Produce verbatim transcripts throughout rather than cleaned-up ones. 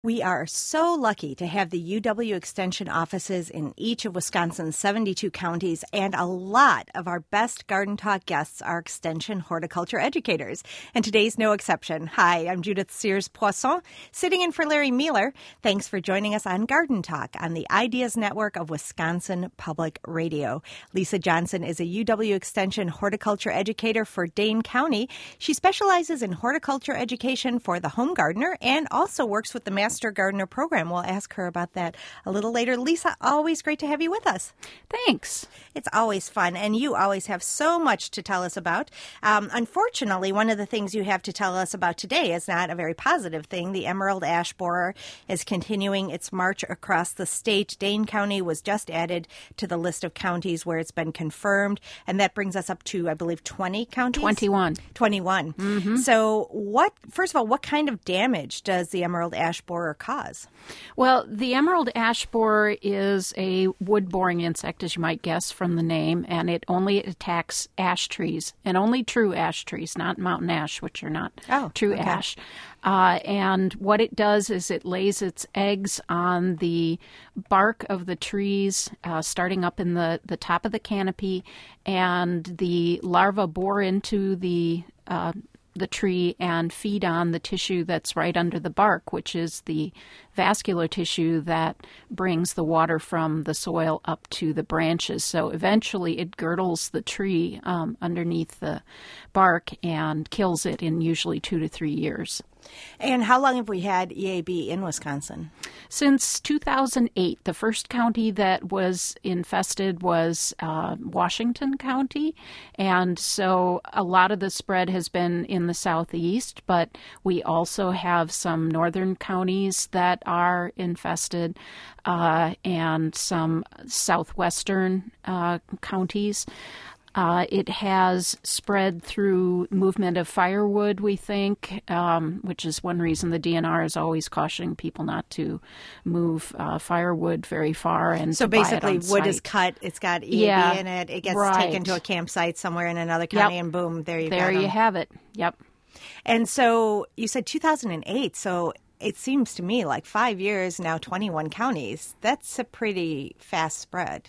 We are so lucky to have the U W Extension offices in each of Wisconsin's seventy-two counties, and a lot of our best Garden Talk guests are Extension horticulture educators, and today's no exception. Hi, I'm Judith Sears-Poisson, sitting in for Larry Mueller. Thanks for joining us on Garden Talk on the Ideas Network of Wisconsin Public Radio. Lisa Johnson is a U W Extension horticulture educator for Dane County. She specializes in horticulture education for the home gardener and also works with the Master Master Gardener program. We'll ask her about that a little later. Lisa, always great to have you with us. Thanks. It's always fun, and you always have so much to tell us about. Um, unfortunately, one of the things you have to tell us about today is not a very positive thing. The emerald ash borer is continuing its march across the state. Dane County was just added to the list of counties where it's been confirmed, and that brings us up to, I believe, twenty counties? twenty-one. twenty-one. Mm-hmm. So what, first of all, what kind of damage does the emerald ash borer cause? Well, the emerald ash borer is a wood-boring insect, as you might guess from the name, and it only attacks ash trees, and only true ash trees, not mountain ash, which are not oh, true okay. ash. Uh, and what it does is it lays its eggs on the bark of the trees, uh, starting up in the, the top of the canopy, and the larvae bore into the uh, the tree and feed on the tissue that's right under the bark, which is the vascular tissue that brings the water from the soil up to the branches. So eventually it girdles the tree um, underneath the bark and kills it in usually two to three years. And how long have we had E A B in Wisconsin? Since two thousand eight. The first county that was infested was uh, Washington County. And so a lot of the spread has been in the southeast, but we also have some northern counties that are infested uh, and some southwestern uh, counties. Uh, it has spread through movement of firewood, we think, um, which is one reason the D N R is always cautioning people not to move uh, firewood very far. And so to buy it basically, on wood site. is cut, it's got E A B yeah, in it, it gets right. taken to a campsite somewhere in another county, yep. and boom, there you go. There you have it. Yep. And so you said two thousand eight, so it seems to me like five years, now twenty-one counties. That's a pretty fast spread.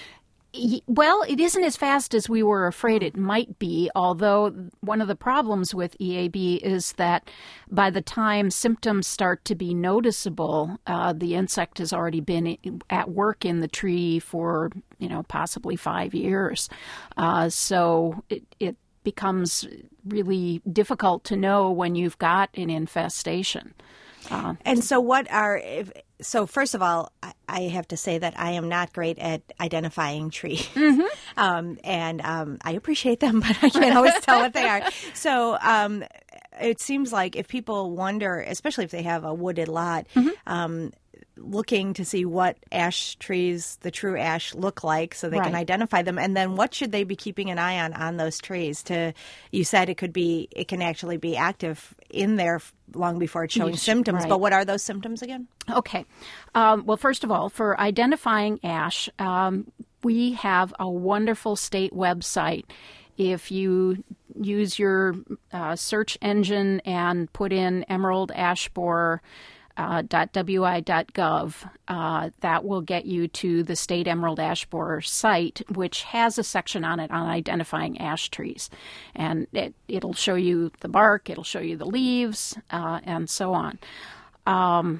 Well, it isn't as fast as we were afraid it might be, although one of the problems with E A B is that by the time symptoms start to be noticeable, uh, the insect has already been at work in the tree for, you know, possibly five years. Uh, so it, it becomes really difficult to know when you've got an infestation. Uh, and so what are, if, so first of all, I, I have to say that I am not great at identifying trees. Mm-hmm. um, and um, I appreciate them, but I can't always tell what they are. So um, it seems like if people wonder, especially if they have a wooded lot, mm-hmm. um, looking to see what ash trees, the true ash, look like so they right. can identify them. And then what should they be keeping an eye on on those trees? To, you said it could be, it can actually be active in there long before it's showing yes, symptoms. right. But what are those symptoms again? Okay. Um, well, first of all, for identifying ash, um, we have a wonderful state website. If you use your uh, search engine and put in emerald ash borer, Uh, .wi dot gov, uh, that will get you to the State Emerald Ash Borer site, which has a section on it on identifying ash trees. And it, it'll show you the bark, it'll show you the leaves, uh, and so on. Um,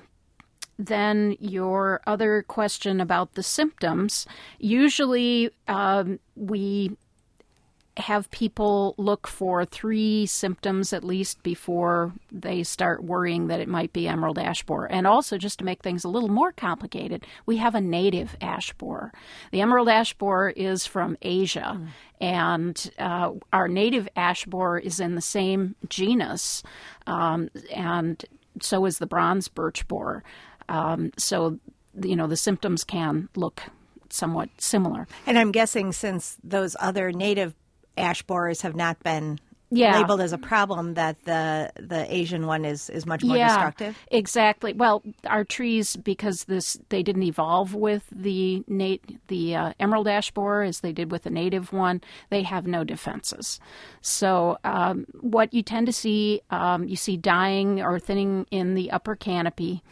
then your other question about the symptoms, usually um, we have people look for three symptoms at least before they start worrying that it might be emerald ash borer. And also, just to make things a little more complicated, we have a native ash borer. The emerald ash borer is from Asia, mm. and uh, our native ash borer is in the same genus, um, and so is the bronze birch borer. Um, so, you know, the symptoms can look somewhat similar. And I'm guessing since those other native ash borers have not been yeah. labeled as a problem, that the the Asian one is, is much more yeah, destructive? Exactly. Well, our trees, because this they didn't evolve with the nat- the uh, emerald ash borer as they did with the native one, they have no defenses. So um, what you tend to see, um, you see dying or thinning in the upper canopy.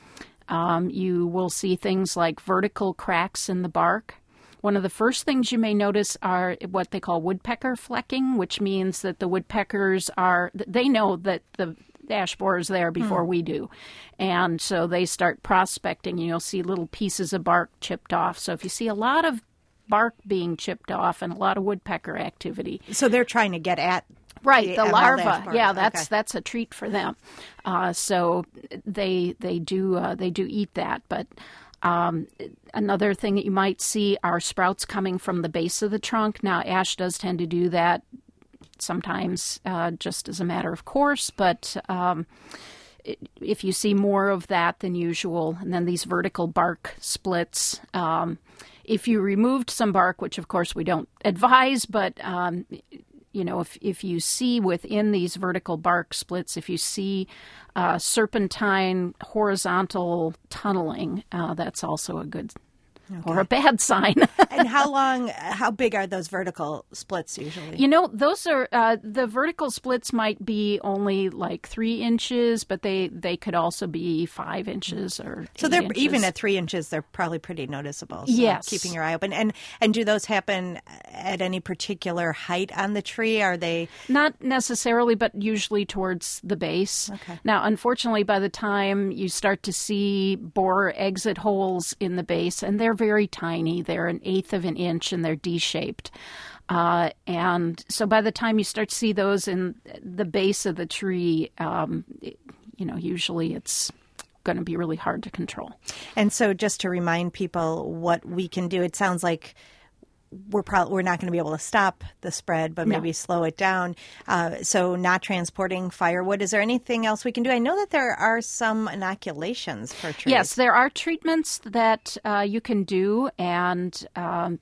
Um, you will see things like vertical cracks in the bark. One of the first things you may notice are what they call woodpecker flecking, which means that the woodpeckers are, they know that the ash borer is there before hmm. we do. And so they start prospecting, and you'll see little pieces of bark chipped off. So if you see a lot of bark being chipped off and a lot of woodpecker activity. So they're trying to get at Right, the, the larva. Yeah, that's okay. that's a treat for them. Uh, so they they do uh, they do eat that. But um, another thing that you might see are sprouts coming from the base of the trunk. Now, ash does tend to do that sometimes, uh, just as a matter of course. But um, if you see more of that than usual, and then these vertical bark splits. Um, if you removed some bark, which of course we don't advise, but um, you know, if, if you see within these vertical bark splits, if you see uh, serpentine horizontal tunneling, uh, that's also a good okay. or a bad sign. And how long, how big are those vertical splits usually? You know, those are, uh, the vertical splits might be only like three inches, but they, they could also be five inches or So they're inches. Even at three inches, they're probably pretty noticeable. So yes. Keeping your eye open. And, and do those happen at any particular height on the tree? Are they? Not necessarily, but usually towards the base. Okay. Now, unfortunately, by the time you start to see borer exit holes in the base, and they're very tiny, they're an eighth of an inch and they're D-shaped. Uh, and so by the time you start to see those in the base of the tree, um, it, you know, usually it's going to be really hard to control. And so just to remind people what we can do, it sounds like we're probably we're not going to be able to stop the spread, but maybe no. slow it down. Uh, so not transporting firewood. Is there anything else we can do? I know that there are some inoculations for trees. Yes, there are treatments that uh, you can do, and um,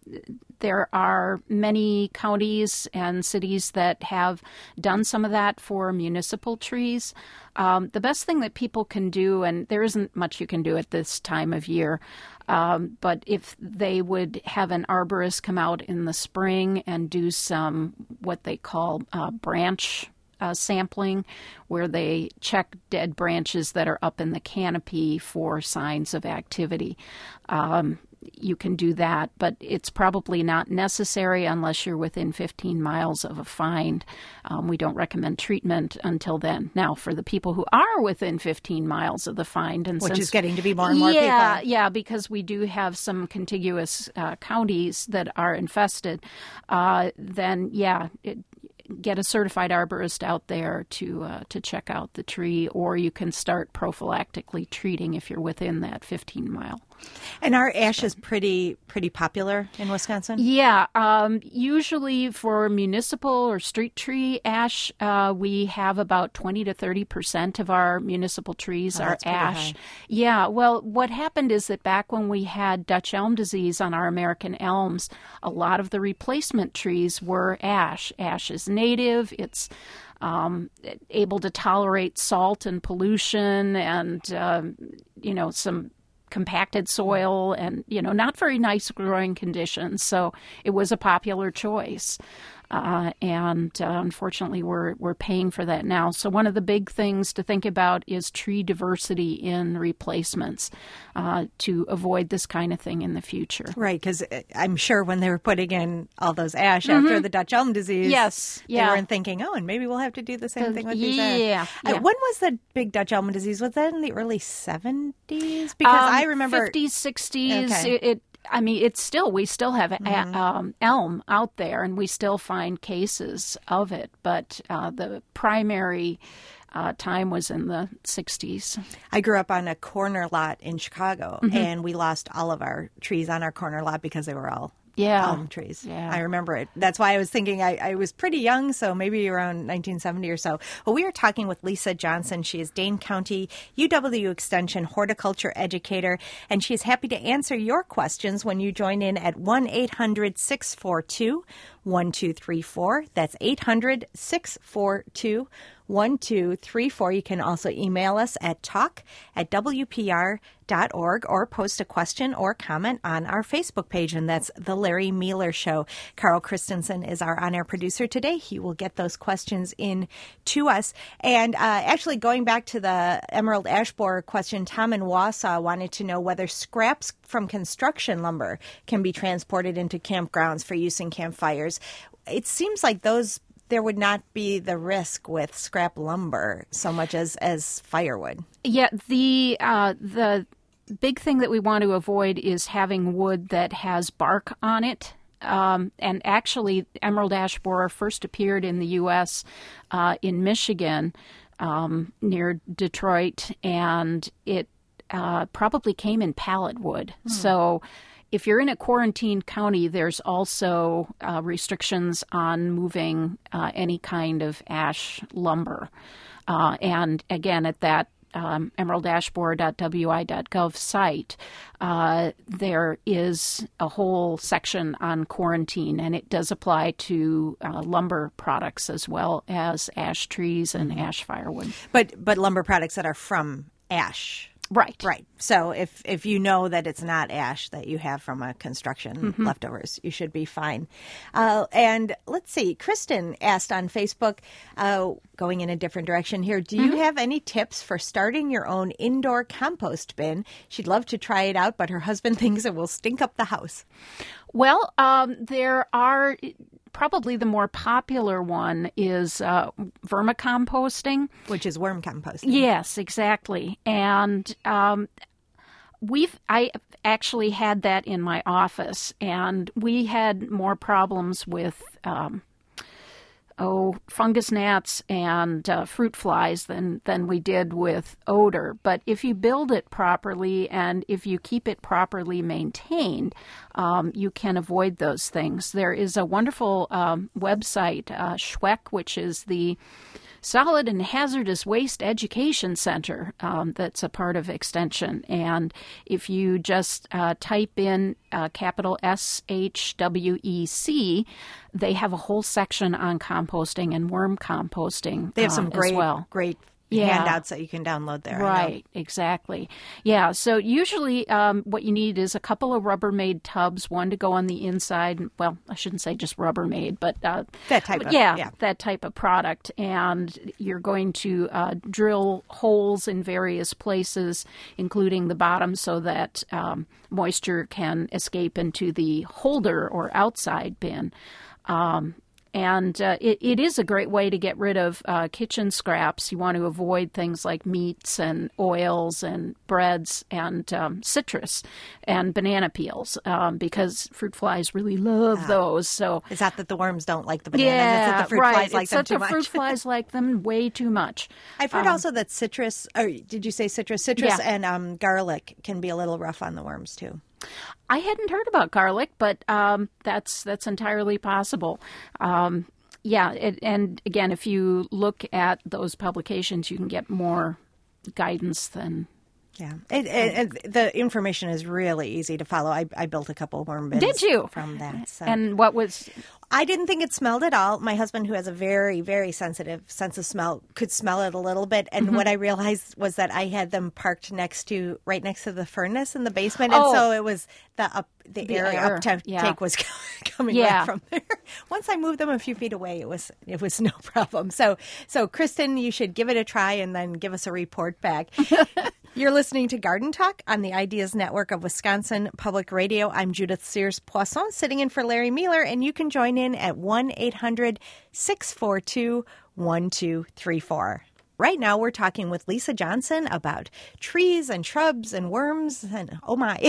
there are many counties and cities that have done some of that for municipal trees. Um, the best thing that people can do, and there isn't much you can do at this time of year, um, but if they would have an arborist come out in the spring and do some what they call uh, branch uh, sampling, where they check dead branches that are up in the canopy for signs of activity. Um, You can do that, but it's probably not necessary unless you're within fifteen miles of a find. Um, we don't recommend treatment until then. Now, for the people who are within fifteen miles of the find, and which since, is getting to be more and more yeah, people. Yeah, because we do have some contiguous uh, counties that are infested, uh, then, yeah, it, get a certified arborist out there to uh, to check out the tree, or you can start prophylactically treating if you're within that fifteen mile. And our ash is pretty pretty popular in Wisconsin? Yeah. Um, usually for municipal or street tree ash, uh, we have about twenty to thirty percent of our municipal trees oh, are ash. Yeah. Well, what happened is that back when we had Dutch elm disease on our American elms, a lot of the replacement trees were ash. Ash is native. It's um, able to tolerate salt and pollution and, um, you know, some compacted soil and, you know, not very nice growing conditions. So it was a popular choice. Uh, and uh, unfortunately, we're we're paying for that now. So one of the big things to think about is tree diversity in replacements uh, to avoid this kind of thing in the future. Right, because I'm sure when they were putting in all those ash mm-hmm. after the Dutch elm disease, yes, yeah. they weren't thinking, oh, and maybe we'll have to do the same uh, thing with yeah, these ash. Yeah. Uh, when was the big Dutch elm disease? Was that in the early seventies? Because um, I remember fifties, sixties. Okay. It, it I mean, it's still, we still have mm-hmm. a, um, elm out there, and we still find cases of it. But uh, the primary uh, time was in the sixties. I grew up on a corner lot in Chicago, mm-hmm. and we lost all of our trees on our corner lot because they were all yeah. elm trees. Yeah. I remember it. That's why I was thinking I, I was pretty young, so maybe around nineteen seventy or so. Well, we are talking with Lisa Johnson. She is Dane County U W Extension horticulture educator, and she is happy to answer your questions when you join in at one eight hundred six four two one two three four. That's eight hundred, six four two, one two three four. You can also email us at talk at w p r dot org or post a question or comment on our Facebook page, and that's The Larry Mealer Show. Carl Christensen is our on-air producer today. He will get those questions in to us. And uh, actually, going back to the emerald ash borer question, Tom in Wausau wanted to know whether scraps from construction lumber can be transported into campgrounds for use in campfires. It seems like those there would not be the risk with scrap lumber so much as, as firewood. Yeah, the uh, the big thing that we want to avoid is having wood that has bark on it. Um, and actually, emerald ash borer first appeared in the U S uh, in Michigan um, near Detroit, and it uh, probably came in pallet wood. Hmm. So if you're in a quarantined county, there's also uh, restrictions on moving uh, any kind of ash lumber. Uh, and again, at that um, emerald ash borer dot w i dot gov site, uh, there is a whole section on quarantine, and it does apply to uh, lumber products as well as ash trees and mm-hmm. ash firewood. But but lumber products that are from ash. Right. Right. So if, if you know that it's not ash that you have from a construction mm-hmm. leftovers, you should be fine. Uh, and let's see, Kristen asked on Facebook, uh, going in a different direction here, do you mm-hmm. have any tips for starting your own indoor compost bin? She'd love to try it out, but her husband thinks it will stink up the house. Well, um, there are... Probably the more popular one is uh, vermicomposting. Which is worm composting. Yes, exactly. And um, we've I actually had that in my office, and we had more problems with um, oh fungus gnats and uh, fruit flies than than we did with odor. But if you build it properly and if you keep it properly maintained, um, you can avoid those things. There is a wonderful um, website, uh, S W E C, which is the Solid and Hazardous Waste Education Center um, that's a part of Extension. And if you just uh, type in uh, capital S H W E C, they have a whole section on composting and worm composting. They have some uh, great, as well. great Yeah. handouts that you can download there. Right, exactly. Yeah, so usually um, what you need is a couple of Rubbermaid tubs, one to go on the inside. Well, I shouldn't say just Rubbermaid, but uh, that type of yeah, yeah, that type of product. And you're going to uh, drill holes in various places, including the bottom, so that um, moisture can escape into the holder or outside bin. Um, And uh, it, it is a great way to get rid of uh, kitchen scraps. You want to avoid things like meats and oils and breads and um, citrus and banana peels um, because fruit flies really love ah. those. So it's not that the worms don't like the bananas. Yeah, it's that the fruit right. flies like it's them that too the much. fruit flies like them way too much. I've heard um, also that citrus, or did you say citrus? Citrus yeah. and um, garlic can be a little rough on the worms too. I hadn't heard about garlic, but um, that's that's entirely possible. Um, yeah, it, and again, if you look at those publications, you can get more guidance than. Yeah, it, it, it, the information is really easy to follow. I, I built a couple of worm bins. Did you? From that. So. And what was... I didn't think it smelled at all. My husband, who has a very, very sensitive sense of smell, could smell it a little bit. And mm-hmm. what I realized was that I had them parked next to, right next to the furnace in the basement. And oh. so it was the up, the, the air, air. uptake yeah. was coming yeah. right from there. Once I moved them a few feet away, it was it was no problem. So, so Kristen, you should give it a try and then give us a report back. You're listening to Garden Talk on the Ideas Network of Wisconsin Public Radio. I'm Judith Sears Poisson, sitting in for Larry Mealer, and you can join in at one eight hundred six four two one two three four. Right now, we're talking with Lisa Johnson about trees and shrubs and worms and, oh my,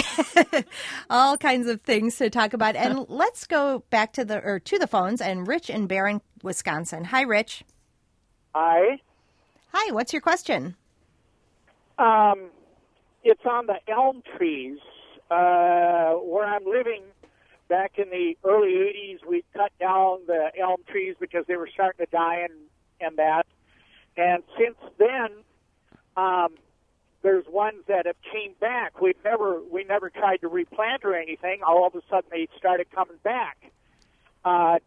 all kinds of things to talk about. And let's go back to the or to the phones and Rich in Barron, Wisconsin. Hi, Rich. Hi. Hi, what's your question? Um, it's on the elm trees. Uh, where I'm living, back in the early eighties, we cut down the elm trees because they were starting to die and, and that. And since then, um, there's ones that have came back. We've never, we never tried to replant or anything. All of a sudden, they started coming back. Uh,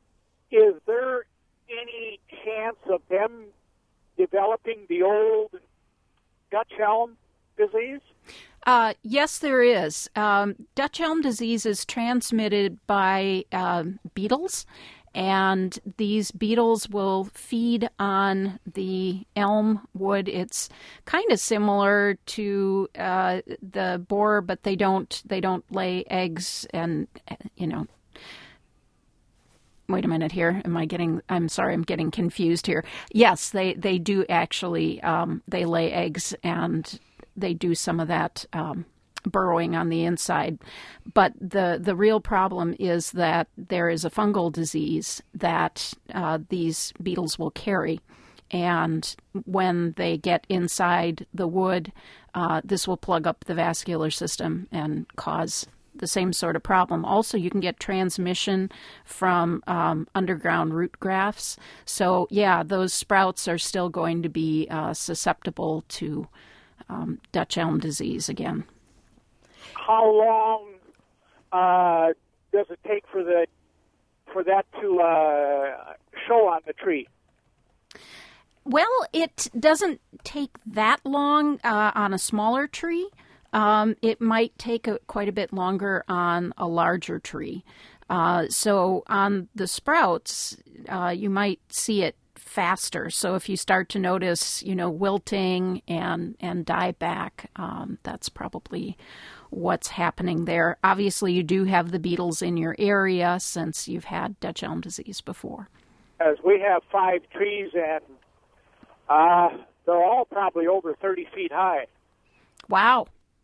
is there any chance of them developing the old Dutch elm disease? Uh, yes, there is. Um, Dutch elm disease is transmitted by uh, beetles, and these beetles will feed on the elm wood. It's kind of similar to uh, the borer, but they don't they don't lay eggs, and you know. Wait a minute here. Am I getting, I'm sorry, I'm getting confused here. Yes, they, they do actually, um, they lay eggs and they do some of that um, burrowing on the inside. But the, the real problem is that there is a fungal disease that uh, these beetles will carry. And when they get inside the wood, uh, this will plug up the vascular system and cause the same sort of problem. Also, you can get transmission from um, underground root grafts. So, yeah, those sprouts are still going to be uh, susceptible to um, Dutch elm disease again. How long uh, does it take for the for that to uh, show on the tree? Well, it doesn't take that long uh, on a smaller tree. Um, it might take a, quite a bit longer on a larger tree. Uh, so on the sprouts, uh, you might see it faster. So if you start to notice, you know, wilting and, and dieback, um, that's probably what's happening there. Obviously, you do have the beetles in your area since you've had Dutch elm disease before. As we have five trees, and uh, they're all probably over thirty feet high. Wow.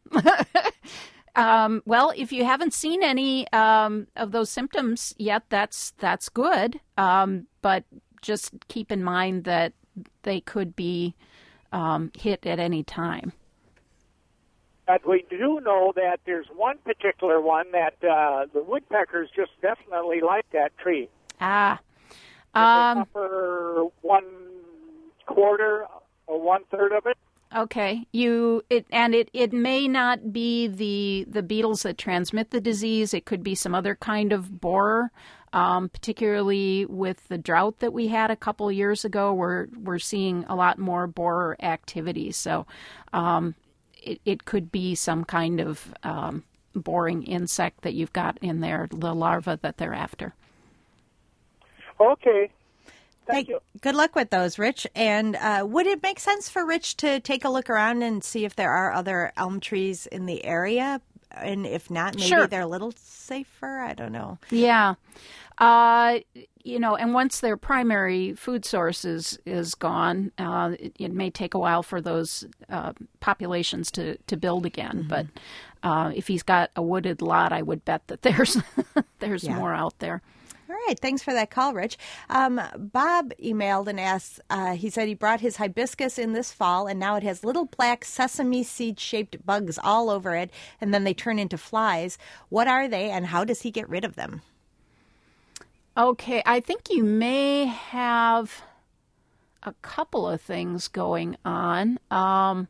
um, well, if you haven't seen any um, of those symptoms yet, that's that's good. Um, but just keep in mind that they could be um, hit at any time. But we do know that there's one particular one that uh, the woodpeckers just definitely like that tree. Ah. Um, they suffer one quarter or one third of it. Okay, you it and it, it may not be the the beetles that transmit the disease. It could be some other kind of borer, um, particularly with the drought that we had a couple of years ago. We're we're seeing a lot more borer activity, so um, it it could be some kind of um, boring insect that you've got in there, the larva that they're after. Okay. Thank hey, you. Good luck with those, Rich. And uh, would it make sense for Rich to take a look around and see if there are other elm trees in the area? And if not, maybe Sure. they're a little safer? I don't know. Yeah. Uh, you know, and once their primary food source is, is gone, uh, it, it may take a while for those uh, populations to, to build again. Mm-hmm. But uh, if he's got a wooded lot, I would bet that there's there's yeah. more out there. All right. Thanks for that call, Rich. Um, Bob emailed and asked, uh, he said he brought his hibiscus in this fall, and now it has little black sesame seed-shaped bugs all over it, and then they turn into flies. What are they, and how does he get rid of them? Okay. I think you may have a couple of things going on. Um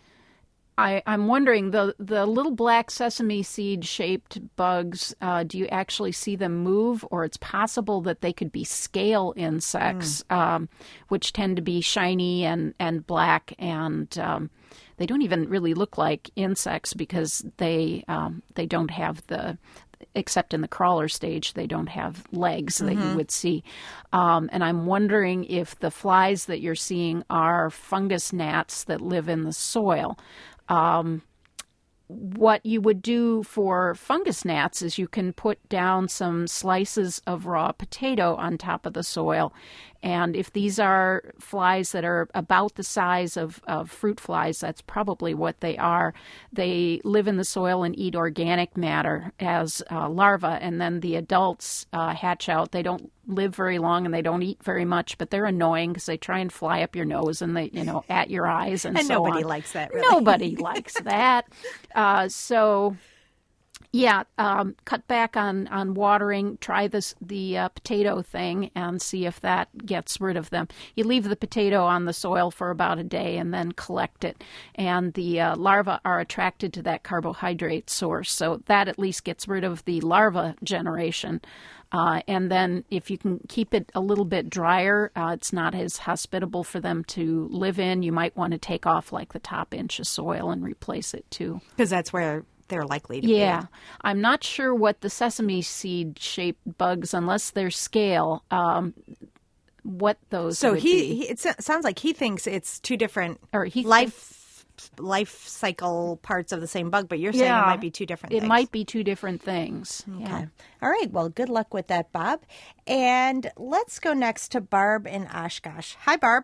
I, I'm wondering, the, the little black sesame seed-shaped bugs, uh, do you actually see them move? Or it's possible that they could be scale insects, mm. um, which tend to be shiny and, and black, and um, they don't even really look like insects because they um, they don't have the, except in the crawler stage, they don't have legs mm-hmm. that you would see. Um, and I'm wondering if the flies that you're seeing are fungus gnats that live in the soil. Um, what you would do for fungus gnats is you can put down some slices of raw potato on top of the soil. And if these are flies that are about the size of, of fruit flies, that's probably what they are. They live in the soil and eat organic matter as uh, larvae, and then the adults uh, hatch out. They don't live very long and they don't eat very much, but they're annoying because they try and fly up your nose and they, you know, at your eyes and, and so nobody on. likes that, really. Nobody likes that. Uh, so Yeah, um, cut back on, on watering. Try this the uh, potato thing and see if that gets rid of them. You leave the potato on the soil for about a day and then collect it. And the uh, larvae are attracted to that carbohydrate source. So that at least gets rid of the larva generation. Uh, and then if you can keep it a little bit drier, uh, it's not as hospitable for them to live in. You might want to take off like the top inch of soil and replace it too. Because that's where they're likely to yeah. be. I'm not sure what the sesame seed shaped bugs, unless they're scale, um, what those so would he, be. he it sounds like he thinks it's two different Or he life life cycle parts of the same bug, but you're saying Yeah. it might be two different It things. might be two different things. Okay. Yeah. All right. Well, good luck with that, Bob. And let's go next to Barb in Oshkosh. Hi, Barb.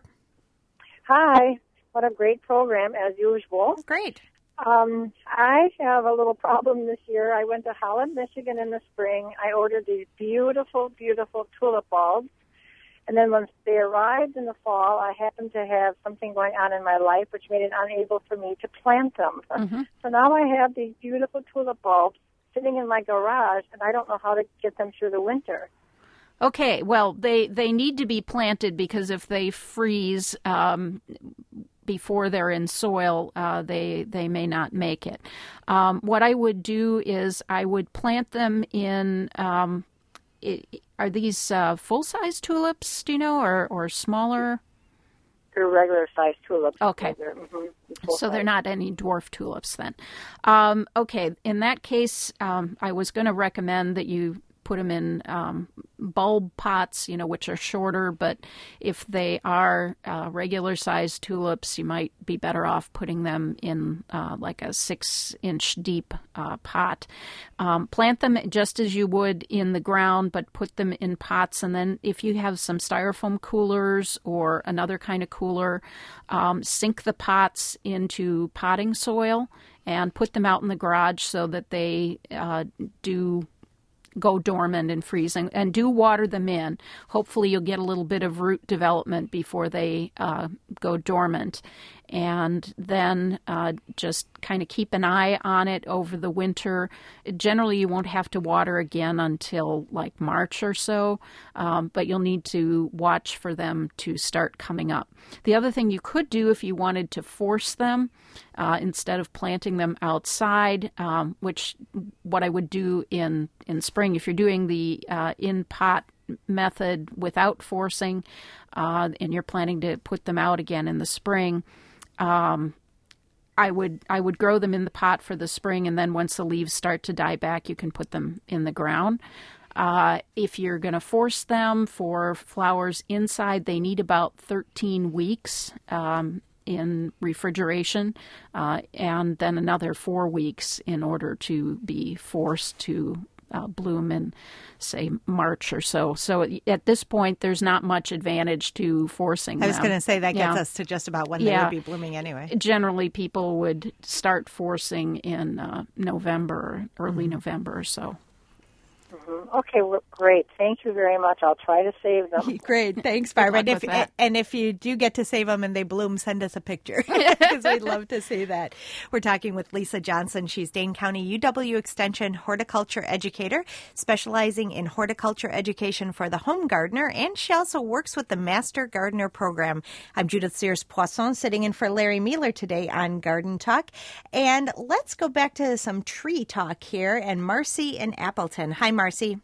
Hi. What a great program, as usual. Great. Um, I have a little problem this year. I went to Holland, Michigan in the spring. I ordered these beautiful, beautiful tulip bulbs. And then once they arrived in the fall, I happened to have something going on in my life which made it unable for me to plant them. Mm-hmm. So now I have these beautiful tulip bulbs sitting in my garage, and I don't know how to get them through the winter. Okay, well, they, they need to be planted because if they freeze um, before they're in soil, uh, they they may not make it. Um, what I would do is I would plant them in. Um, it, are these uh, full-size tulips? Do you know, or or smaller? They're regular-sized tulips. Okay. They're, mm-hmm, So they're not any dwarf tulips then. Um, okay, in that case, um, I was going to recommend that you put them in um, bulb pots, you know, which are shorter, but if they are uh, regular-sized tulips, you might be better off putting them in uh, like a six-inch deep uh, pot. Um, plant them just as you would in the ground, but put them in pots, and then if you have some styrofoam coolers or another kind of cooler, um, sink the pots into potting soil and put them out in the garage so that they uh, do go dormant and freeze, and, and do water them in. Hopefully you'll get a little bit of root development before they uh, go dormant. And then uh, just kind of keep an eye on it over the winter. Generally, you won't have to water again until like March or so, um, but you'll need to watch for them to start coming up. The other thing you could do if you wanted to force them, uh, instead of planting them outside, um, which what I would do in, in spring, if you're doing the uh, in-pot method without forcing, uh, and you're planning to put them out again in the spring, Um, I would I would grow them in the pot for the spring, and then once the leaves start to die back, you can put them in the ground. Uh, if you're going to force them for flowers inside, they need about thirteen weeks um, in refrigeration, uh, and then another four weeks in order to be forced to Uh, bloom in, say, March or so. So at this point, there's not much advantage to forcing them. I was going to say that gets Yeah. us to just about when Yeah. they would be blooming anyway. Generally, people would start forcing in uh, November, early mm-hmm. November or so. Mm-hmm. Okay, well, great. Thank you very much. I'll try to save them. Great. Thanks, Barbara. And if, that. and if you do get to save them and they bloom, send us a picture because we'd love to see that. We're talking with Lisa Johnson. She's Dane County U W Extension horticulture educator, specializing in horticulture education for the home gardener, and she also works with the Master Gardener program. I'm Judith Sears-Poisson, sitting in for Larry Mealer today on Garden Talk. And let's go back to some tree talk here. And Marcy in Appleton. Hi, Marcy.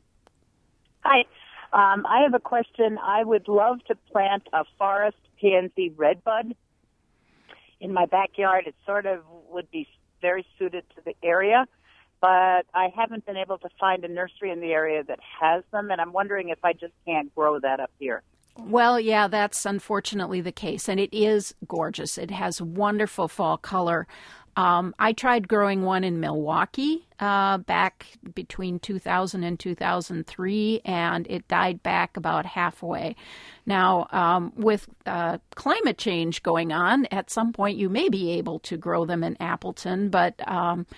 Hi. Um, I have a question. I would love to plant a forest pansy redbud in my backyard. It sort of would be very suited to the area, but I haven't been able to find a nursery in the area that has them, and I'm wondering if I just can't grow that up here. Well, yeah, that's unfortunately the case, and it is gorgeous. It has wonderful fall color. Um, I tried growing one in Milwaukee uh, back between two thousand and two thousand three, and it died back about halfway. Now, um, with uh, climate change going on, at some point you may be able to grow them in Appleton, but um,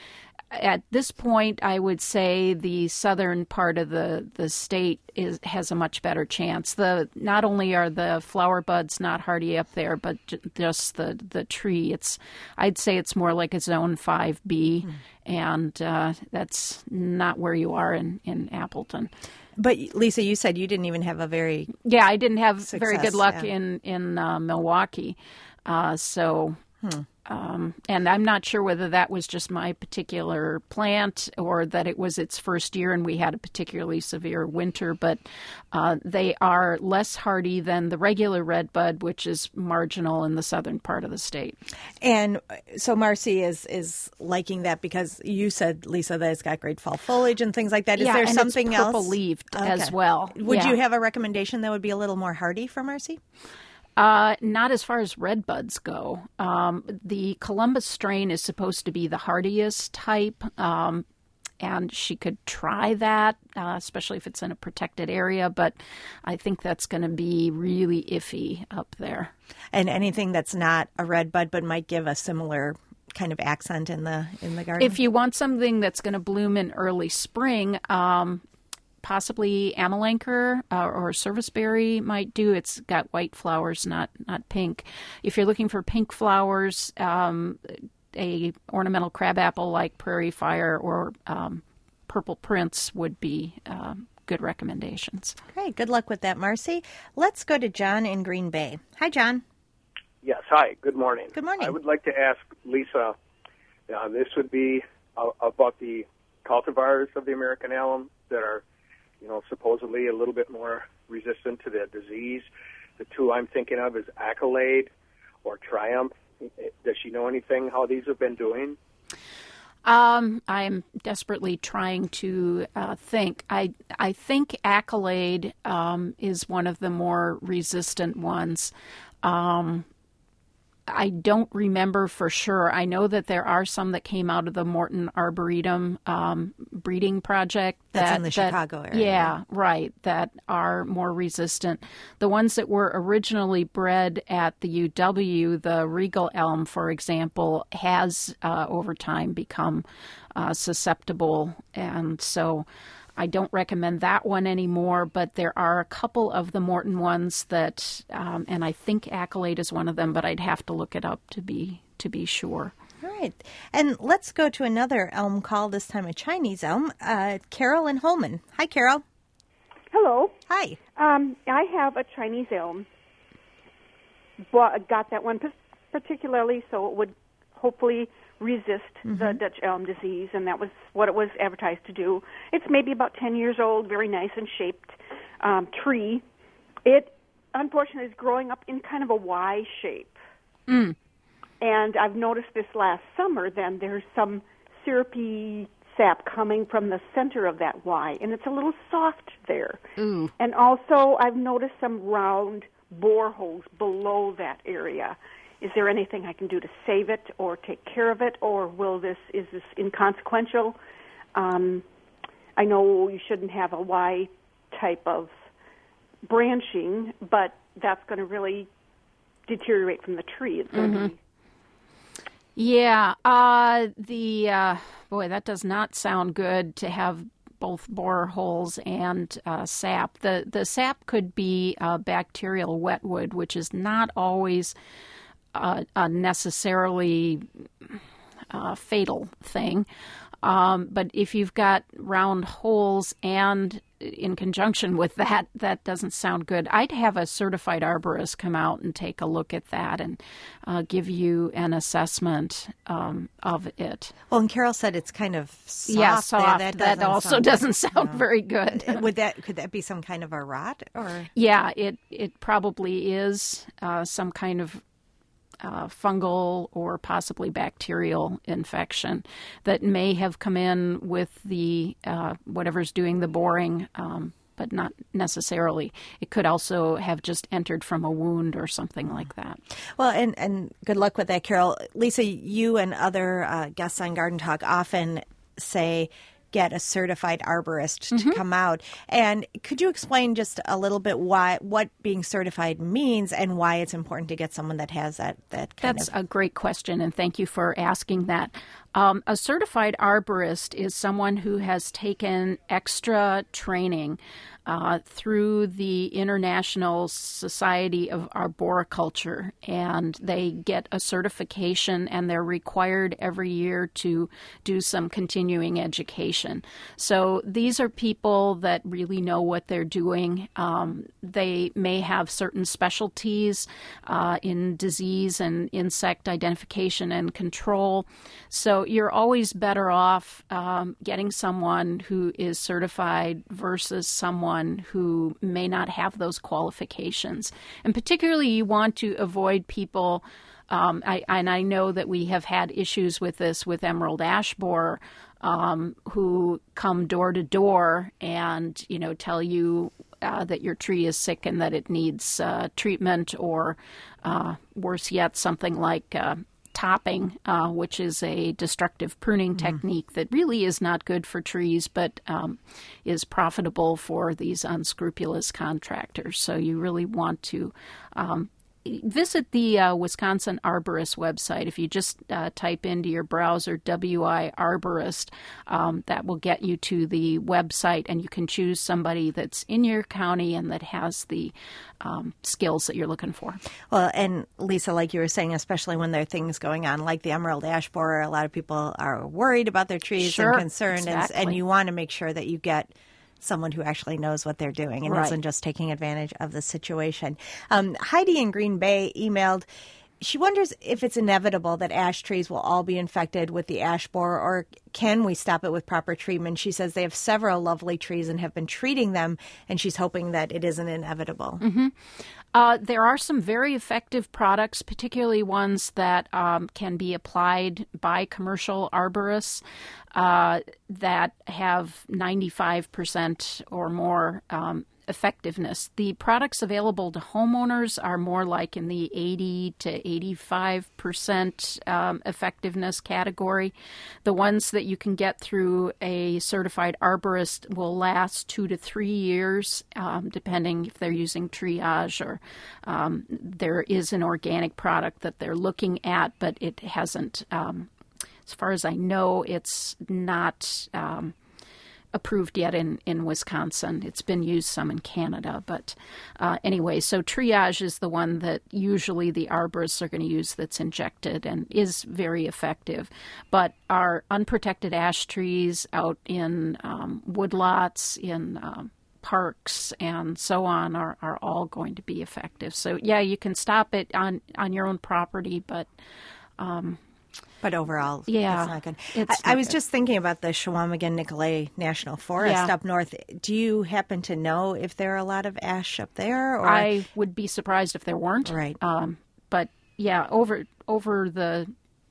at this point, I would say the southern part of the, the state is has a much better chance. The not only are the flower buds not hardy up there, but j- just the, the tree. It's I'd say it's more like a zone five B, mm. and uh, that's not where you are in, in Appleton. But Lisa, you said you didn't even have a very yeah, I didn't have success, very good luck yeah. in in uh, Milwaukee, uh, so. Hmm. Um, and I'm not sure whether that was just my particular plant or that it was its first year and we had a particularly severe winter, but uh, they are less hardy than the regular redbud, which is marginal in the southern part of the state. And so Marcy is, is liking that because you said, Lisa, that it's got great fall foliage and things like that. Is yeah, there and something it's else? purple-leaved okay. as well. Would yeah. you have a recommendation that would be a little more hardy for Marcy? Uh, not as far as red buds go. Um, the Columbus strain is supposed to be the hardiest type, um, and she could try that, uh, especially if it's in a protected area, but I think that's going to be really iffy up there. And anything that's not a red bud but might give a similar kind of accent in the in the garden? If you want something that's going to bloom in early spring, um, possibly Amelancher uh, or serviceberry might do. It's got white flowers, not not pink. If you're looking for pink flowers, um, a ornamental crabapple like Prairie Fire or um, Purple Prince would be uh, good recommendations. Great. Good luck with that, Marcy. Let's go to John in Green Bay. Hi, John. Yes. Hi. Good morning. Good morning. I would like to ask Lisa, uh, this would be uh, about the cultivars of the American alum that are you know, supposedly a little bit more resistant to the disease. The two I'm thinking of is Accolade or Triumph. Does she know anything how these have been doing? Um, I'm desperately trying to uh, think. I I think Accolade um, is one of the more resistant ones. Um, I don't remember for sure. I know that there are some that came out of the Morton Arboretum um, breeding project. That's that, in the that, Chicago area. Yeah, right, that are more resistant. The ones that were originally bred at the U W, the Regal elm, for example, has uh, over time become uh, susceptible. And so I don't recommend that one anymore, but there are a couple of the Morton ones that, um, and I think Accolade is one of them, but I'd have to look it up to be to be sure. All right. And let's go to another elm call, this time a Chinese elm. Uh, Carol in Holman. Hi, Carol. Hello. Hi. Um, I have a Chinese elm. Well, I got that one particularly so it would hopefully resist mm-hmm. the Dutch elm disease, and that was what it was advertised to do. It's maybe about ten years old, very nice and shaped um, tree. It, unfortunately, is growing up in kind of a Y shape. Mm. And I've noticed this last summer, then, there's some syrupy sap coming from the center of that Y, and it's a little soft there. Ooh. And also, I've noticed some round boreholes below that area. Is there anything I can do to save it or take care of it, or will this is this inconsequential? Um, I know you shouldn't have a Y type of branching, but that's going to really deteriorate from the tree. It's going mm-hmm. to be Yeah, uh, the uh, boy, that does not sound good to have both boreholes and uh, sap. The the sap could be uh, bacterial wetwood, which is not always uh, a necessarily uh, fatal thing. Um, but if you've got round holes and in conjunction with that, that doesn't sound good. I'd have a certified arborist come out and take a look at that and uh, give you an assessment um, of it. Well, and Carol said it's kind of soft. Yeah, soft. That, that, that also sound doesn't sound no. very good. Would that could that be some kind of a rot or? Yeah, it it probably is uh, some kind of Uh, fungal or possibly bacterial infection that may have come in with the uh, whatever's doing the boring, um, but not necessarily. It could also have just entered from a wound or something like that. Well, and, and good luck with that, Carol. Lisa, you and other uh, guests on Garden Talk often say get a certified arborist to mm-hmm. come out. And could you explain just a little bit why what being certified means and why it's important to get someone that has that, that kind That's of... a great question, and thank you for asking that. Um, a certified arborist is someone who has taken extra training uh, through the International Society of Arboriculture, and they get a certification, and they're required every year to do some continuing education. So these are people that really know what they're doing. Um, they may have certain specialties uh, in disease and insect identification and control. So you're always better off um, getting someone who is certified versus someone who may not have those qualifications. And particularly you want to avoid people, um, I, and I know that we have had issues with this with emerald ash borer, um, who come door to door and, you know, tell you uh, that your tree is sick and that it needs uh, treatment, or uh, worse yet, something like uh, topping, uh, which is a destructive pruning mm-hmm. technique that really is not good for trees, but um, is profitable for these unscrupulous contractors. So you really want to um, visit the uh, Wisconsin Arborist website. If you just uh, type into your browser W I Arborist, um, that will get you to the website, and you can choose somebody that's in your county and that has the um, skills that you're looking for. Well, and Lisa, like you were saying, especially when there are things going on like the emerald ash borer, a lot of people are worried about their trees sure, and concerned, exactly. and, and you want to make sure that you get someone who actually knows what they're doing and right. isn't just taking advantage of the situation. Um, Heidi in Green Bay emailed, she wonders if it's inevitable that ash trees will all be infected with the ash borer, or can we stop it with proper treatment? She says they have several lovely trees and have been treating them, and she's hoping that it isn't inevitable. Mm-hmm. Uh, there are some very effective products, particularly ones that um, can be applied by commercial arborists uh, that have ninety-five percent or more um, effectiveness. The products available to homeowners are more like in the eighty to eighty-five percent um, effectiveness category. The ones that you can get through a certified arborist will last two to three years, um, depending if they're using triage or um, there is an organic product that they're looking at, but it hasn't, um, as far as I know, it's not um, approved yet in, in Wisconsin. It's been used some in Canada. But uh, anyway, so triage is the one that usually the arborists are going to use that's injected and is very effective. But our unprotected ash trees out in um, woodlots, in um, parks and so on are, are all going to be effective. So, yeah, you can stop it on, on your own property, but... Um, But overall, yeah, it's not good. It's I, I not was good. just thinking about the Chequamegon-Nicolet National Forest Yeah. up north. Do you happen to know if there are a lot of ash up there? Or? I would be surprised if there weren't. Right. Um, but, yeah, over over the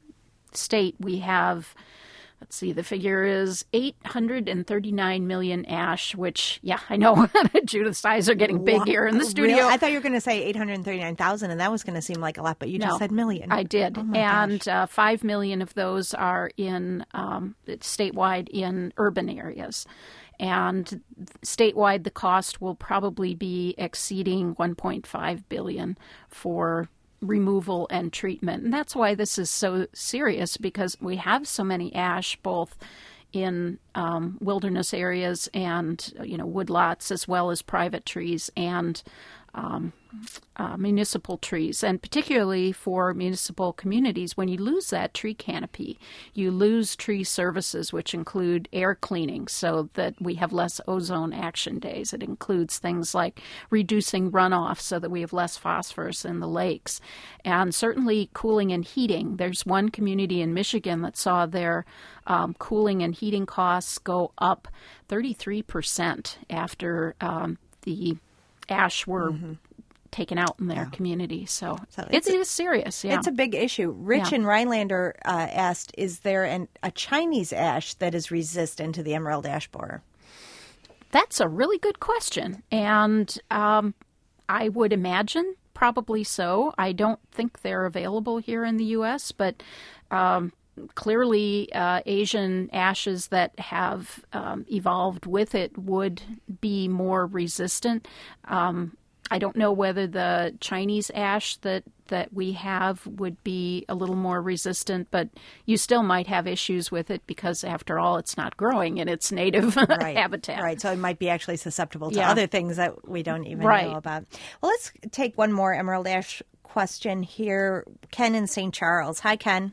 state we have... Let's see, the figure is eight hundred thirty-nine million ash, which, yeah, I know Judith's eyes are getting big here in the studio. Really? I thought you were going to say eight hundred thirty-nine thousand, and that was going to seem like a lot, but you No, just said million. I did. Oh my and gosh. uh, five million of those are in um, statewide in urban areas. And statewide, the cost will probably be exceeding one point five billion dollars for removal and treatment. And that's why this is so serious, because we have so many ash both in um, wilderness areas and, you know, woodlots, as well as private trees and um, uh, municipal trees. And particularly for municipal communities, when you lose that tree canopy, you lose tree services, which include air cleaning, so that we have less ozone action days. It includes things like reducing runoff so that we have less phosphorus in the lakes, and certainly cooling and heating. There's one community in Michigan that saw their um, cooling and heating costs go up thirty-three percent after um, the ash were mm-hmm. taken out in their yeah. community. So, so it's, it is serious. Yeah. It's a big issue. Rich yeah. in Rhinelander uh, asked, is there an, a Chinese ash that is resistant to the emerald ash borer? That's a really good question. And um, I would imagine probably so. I don't think they're available here in the U S, but um, clearly uh, Asian ashes that have um, evolved with it would be more resistant. Um, I don't know whether the Chinese ash that, that we have would be a little more resistant, but you still might have issues with it because, after all, it's not growing in its native right. habitat. Right, so it might be actually susceptible to yeah. other things that we don't even right. know about. Well, let's take one more emerald ash question here. Ken in Saint Charles. Hi, Ken.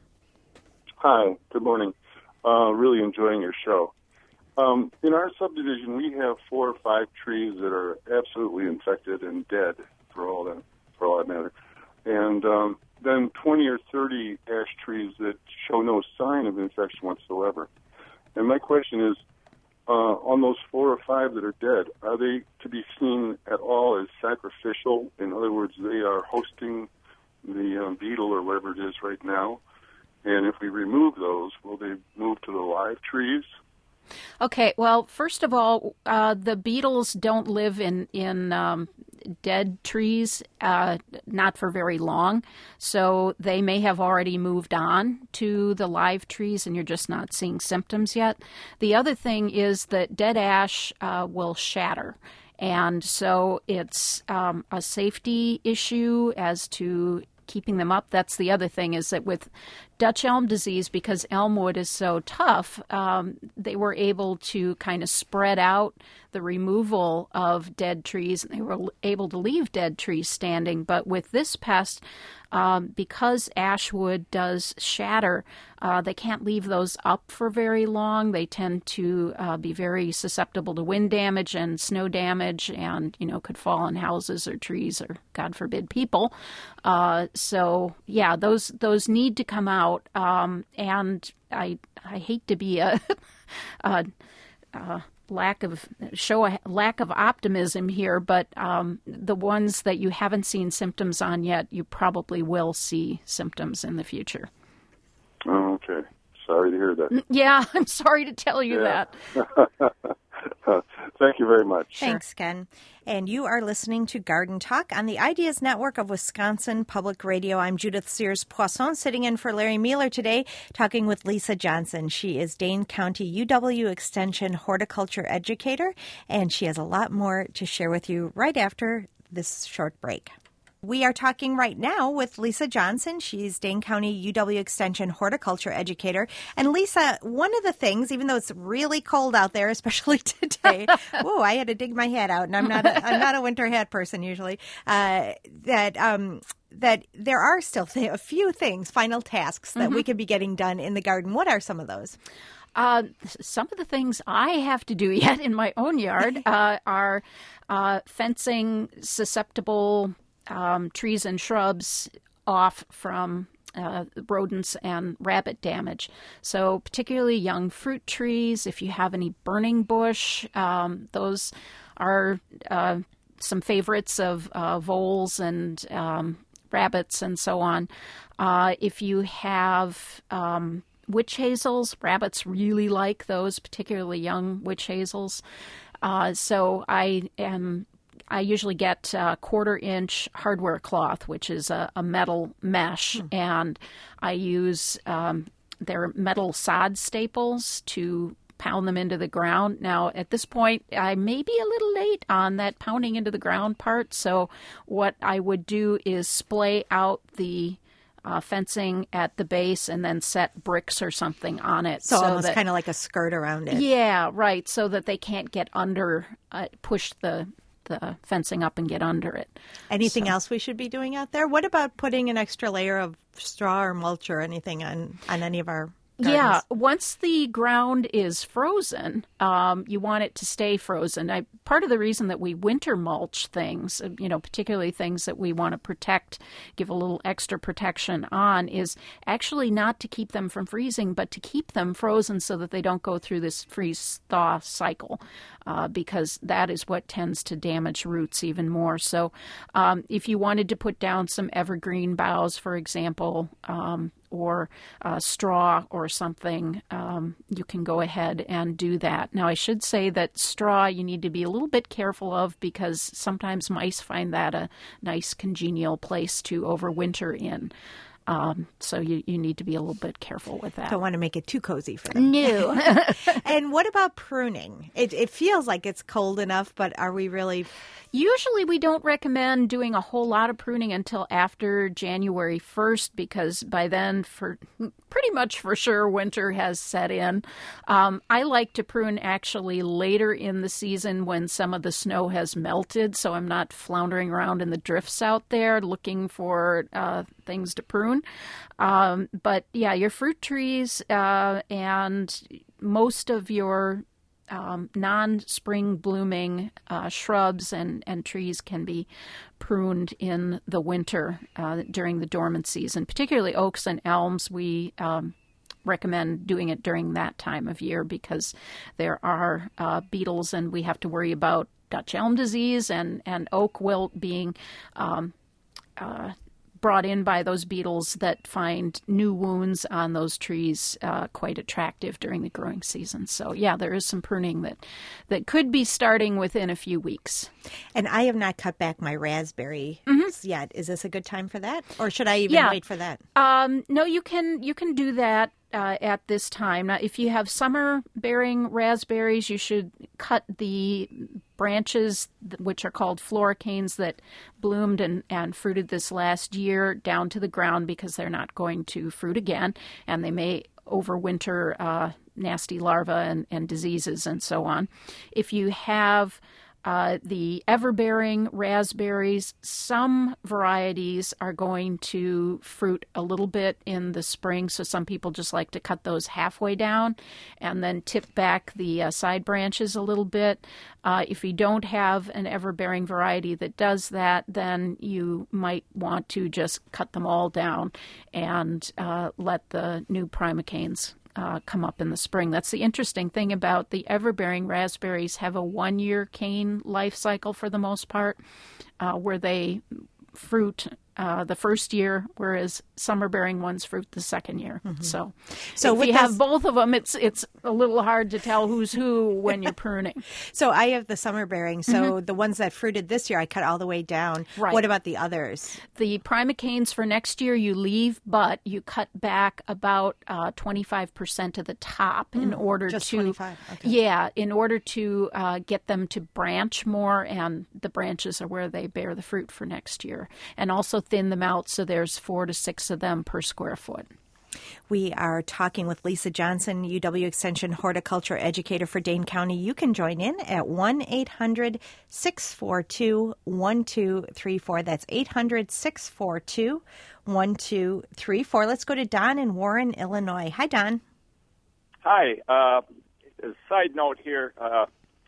Hi, good morning. Uh, really enjoying your show. Um, in our subdivision, we have four or five trees that are absolutely infected and dead, for all that for all that matter, and um, then twenty or thirty ash trees that show no sign of infection whatsoever. And my question is, uh, on those four or five that are dead, are they to be seen at all as sacrificial? In other words, they are hosting the um, beetle or whatever it is right now. And if we remove those, will they move to the live trees? Okay, well, first of all, uh, the beetles don't live in, in um, dead trees, uh, not for very long. So they may have already moved on to the live trees and you're just not seeing symptoms yet. The other thing is that dead ash uh, will shatter. And so it's um, a safety issue as to keeping them up. That's the other thing, is that with Dutch elm disease, because elm wood is so tough, um, they were able to kind of spread out the removal of dead trees, and they were able to leave dead trees standing. But with this pest, um, because ash wood does shatter, uh, they can't leave those up for very long. They tend to uh, be very susceptible to wind damage and snow damage, and, you know, could fall on houses or trees or, God forbid, people. Uh, so, yeah, those those need to come out. Um, and I I hate to be a, a, a lack of show a lack of optimism here, but um, the ones that you haven't seen symptoms on yet, you probably will see symptoms in the future. Oh, okay. Sorry to hear that. Yeah, I'm sorry to tell you yeah. that. Thank you very much. Thanks, Ken. And you are listening to Garden Talk on the Ideas Network of Wisconsin Public Radio. I'm Judith Sears-Poisson, sitting in for Larry Mueller today, talking with Lisa Johnson. She is Dane County U W Extension horticulture educator, and she has a lot more to share with you right after this short break. We are talking right now with Lisa Johnson. She's Dane County U W Extension horticulture educator. And Lisa, one of the things, even though it's really cold out there, especially today, whoa, I had to dig my hat out, and I'm not a, I'm not a winter hat person usually, uh, that um, that there are still th- a few things, final tasks that mm-hmm. we could be getting done in the garden. What are some of those? Uh, some of the things I have to do yet in my own yard uh, are uh, fencing susceptible Um, trees and shrubs off from uh, rodents and rabbit damage. So particularly young fruit trees, if you have any burning bush, um, those are uh, some favorites of uh, voles and um, rabbits and so on. Uh, if you have um, witch hazels, rabbits really like those, particularly young witch hazels. Uh, so I am I usually get a quarter-inch hardware cloth, which is a, a metal mesh, mm. and I use um, their metal sod staples to pound them into the ground. Now, at this point, I may be a little late on that pounding into the ground part, so what I would do is splay out the Uh, fencing at the base and then set bricks or something on it. So, so almost kind of like a skirt around it. Yeah, right, so that they can't get under, uh, push the the fencing up and get under it. Anything so. else we should be doing out there? What about putting an extra layer of straw or mulch or anything on, on any of our gardens? Yeah, once the ground is frozen, um, you want it to stay frozen. I, part of the reason that we winter mulch things, you know, particularly things that we want to protect, give a little extra protection on, is actually not to keep them from freezing, but to keep them frozen so that they don't go through this freeze-thaw cycle, uh, because that is what tends to damage roots even more. So um, if you wanted to put down some evergreen boughs, for example, um, or uh, straw or something, um, you can go ahead and do that. Now, I should say that straw you need to be a little bit careful of, because sometimes mice find that a nice congenial place to overwinter in. Um, so you, you need to be a little bit careful with that. Don't want to make it too cozy for them. No. And what about pruning? It, it feels like it's cold enough, but are we really... Usually we don't recommend doing a whole lot of pruning until after January first, because by then, for pretty much for sure, winter has set in. Um, I like to prune actually later in the season when some of the snow has melted, so I'm not floundering around in the drifts out there looking for uh, things to prune. Um, but yeah, your fruit trees uh, and most of your Um, non-spring blooming uh, shrubs and, and trees can be pruned in the winter uh, during the dormant season, particularly oaks and elms. We um, recommend doing it during that time of year because there are uh, beetles and we have to worry about Dutch elm disease and, and oak wilt being um, uh, brought in by those beetles that find new wounds on those trees uh, quite attractive during the growing season. So, yeah, there is some pruning that, that could be starting within a few weeks. And I have not cut back my raspberry mm-hmm. yet. Is this a good time for that? Or should I even yeah. wait for that? Um, no, you can you can do that uh, at this time. Now, if you have summer-bearing raspberries, you should cut the branches, which are called floricanes, that bloomed and, and fruited this last year down to the ground because they're not going to fruit again, and they may overwinter uh, nasty larvae and, and diseases and so on. If you have uh, the ever-bearing raspberries, some varieties are going to fruit a little bit in the spring, so some people just like to cut those halfway down and then tip back the uh, side branches a little bit. Uh, if you don't have an ever-bearing variety that does that, then you might want to just cut them all down and uh, let the new primocanes Uh, come up in the spring. That's the interesting thing about the ever-bearing raspberries. Have a one-year cane life cycle for the most part, uh, where they fruit uh, the first year, whereas summer-bearing ones fruit the second year. Mm-hmm. So, so if you have both of them, it's it's a little hard to tell who's who when you're pruning. So I have the summer-bearing. So mm-hmm. the ones that fruited this year, I cut all the way down. Right. What about the others? The primocanes for next year you leave, but you cut back about uh, twenty-five percent of the top mm, in order just to twenty-five. Okay. Yeah, in order to uh, get them to branch more, and the branches are where they bear the fruit for next year, and also thin them out so there's four to six of them per square foot. We are talking with Lisa Johnson, U W Extension horticulture educator for Dane County. You can join in at one eight hundred six four two one two three four. That's eight hundred six four two one two three four. Let's go to Don in Warren, Illinois. Hi, Don. Hi. Uh, a side note here. Uh,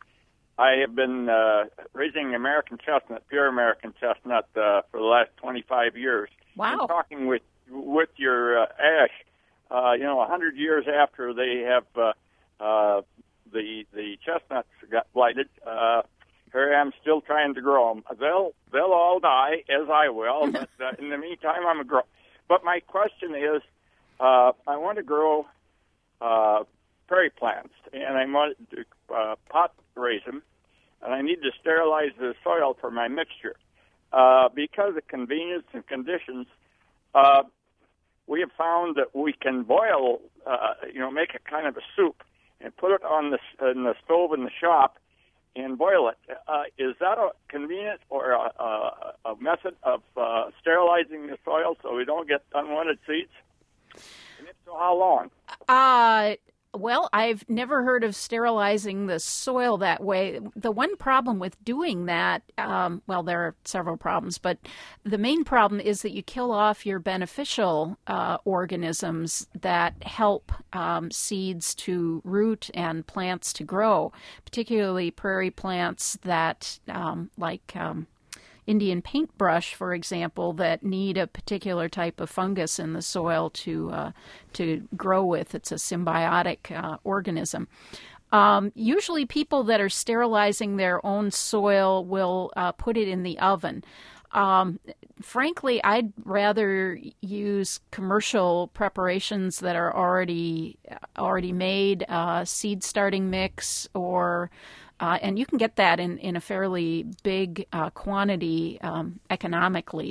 I have been uh, raising American chestnut, pure American chestnut, uh, for the last twenty-five years. Wow. And talking with with your uh, ash, uh, you know, a hundred years after they have uh, uh, the the chestnuts got blighted, uh, here I am still trying to grow them. They'll they'll all die, as I will. But uh, in the meantime, I'm a grow. But my question is, uh, I want to grow uh, prairie plants, and I want to uh, pot raise them, and I need to sterilize the soil for my mixture. Uh, because of convenience and conditions, uh, we have found that we can boil, uh, you know, make a kind of a soup and put it on the, in the stove in the shop and boil it. Uh, is that a convenient or a, a, a method of uh, sterilizing the soil so we don't get unwanted seeds? And if so, how long? Uh, well, I've never heard of sterilizing the soil that way. The one problem with doing that, um, well, there are several problems, but the main problem is that you kill off your beneficial uh, organisms that help um, seeds to root and plants to grow, particularly prairie plants that, um, like um, Indian paintbrush, for example, that need a particular type of fungus in the soil to uh, to grow with. It's a symbiotic uh, organism. Um, usually people that are sterilizing their own soil will uh, put it in the oven. Um, frankly, I'd rather use commercial preparations that are already already made, uh, seed starting mix, or Uh, and you can get that in, in a fairly big uh, quantity um, economically.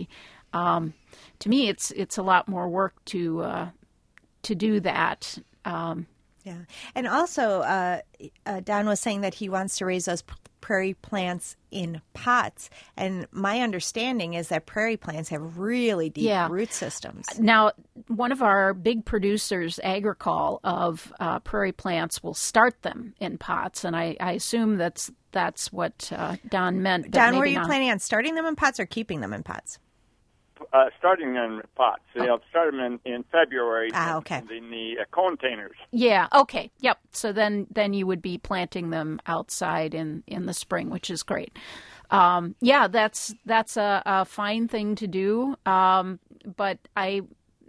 Um, to me, it's it's a lot more work to uh, to do that. Um, yeah, and also uh, uh, Don was saying that he wants to raise those p- prairie plants in pots, and my understanding is that prairie plants have really deep yeah. root systems. Now, one of our big producers, Agricol, of uh, prairie plants will start them in pots, and I, I assume that's that's what uh, Don meant. Don, were you not. planning on starting them in pots or keeping them in pots? Uh, starting in pots. Oh. I'll start them in, in February ah, okay. in, in the uh, containers. Yeah, okay, yep. So then, then you would be planting them outside in, in the spring, which is great. Um, yeah, that's that's a, a fine thing to do, um, but I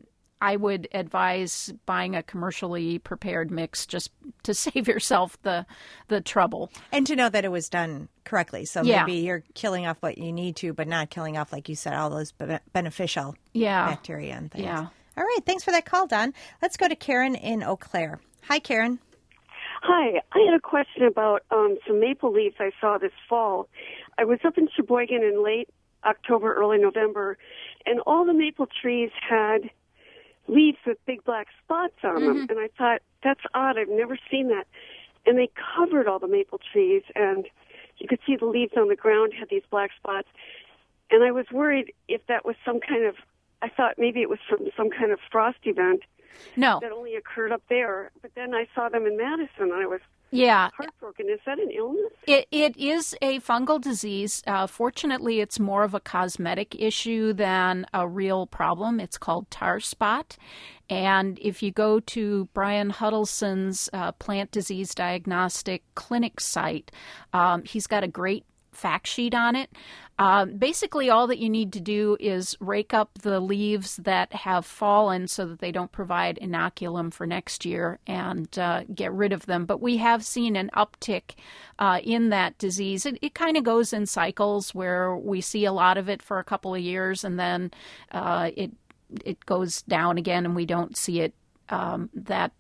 I would advise buying a commercially prepared mix just to save yourself the the trouble. And to know that it was done correctly. So yeah. maybe you're killing off what you need to, but not killing off, like you said, all those be- beneficial yeah. bacteria and things. Yeah. All right. Thanks for that call, Don. Let's go to Karen in Eau Claire. Hi, Karen. Hi. I had a question about um, some maple leaves I saw this fall. I was up in Sheboygan in late October, early November, and all the maple trees had leaves with big black spots on them. Mm-hmm. And I thought, that's odd. I've never seen that. And they covered all the maple trees, and you could see the leaves on the ground had these black spots. And I was worried if that was some kind of, I thought maybe it was from some kind of frost event. No. That only occurred up there. But then I saw them in Madison, and I was yeah. heartbroken. Is that an illness? It, it is a fungal disease. Uh, fortunately, it's more of a cosmetic issue than a real problem. It's called tar spot. And if you go to Brian Huddleston's uh, Plant Disease Diagnostic Clinic site, um, he's got a great fact sheet on it. Uh, basically, all that you need to do is rake up the leaves that have fallen so that they don't provide inoculum for next year and uh, get rid of them. But we have seen an uptick uh, in that disease. It, it kind of goes in cycles where we see a lot of it for a couple of years and then uh, it it goes down again and we don't see it um, that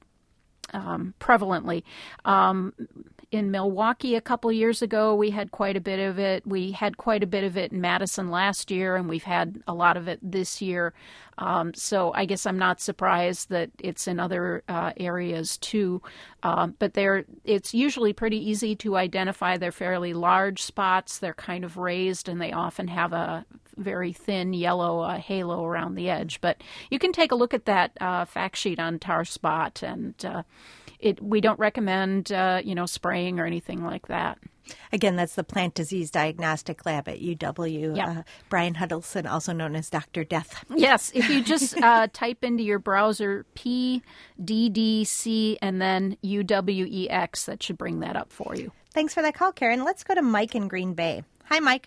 um, prevalently. Um, in Milwaukee a couple years ago, we had quite a bit of it. We had quite a bit of it in Madison last year, and we've had a lot of it this year. Um, so I guess I'm not surprised that it's in other uh, areas too. Uh, but they're it's usually pretty easy to identify. They're fairly large spots. They're kind of raised, and they often have a very thin yellow uh, halo around the edge. But you can take a look at that uh, fact sheet on tar spot, and uh, it we don't recommend uh, you know spraying or anything like that. Again, that's the Plant Disease Diagnostic Lab at U W. Yep. Uh, Brian Huddleston, also known as Doctor Death. Yes, if you just uh, type into your browser P D D C and then U W E X, that should bring that up for you. Thanks for that call, Karen. Let's go to Mike in Green Bay. Hi, Mike.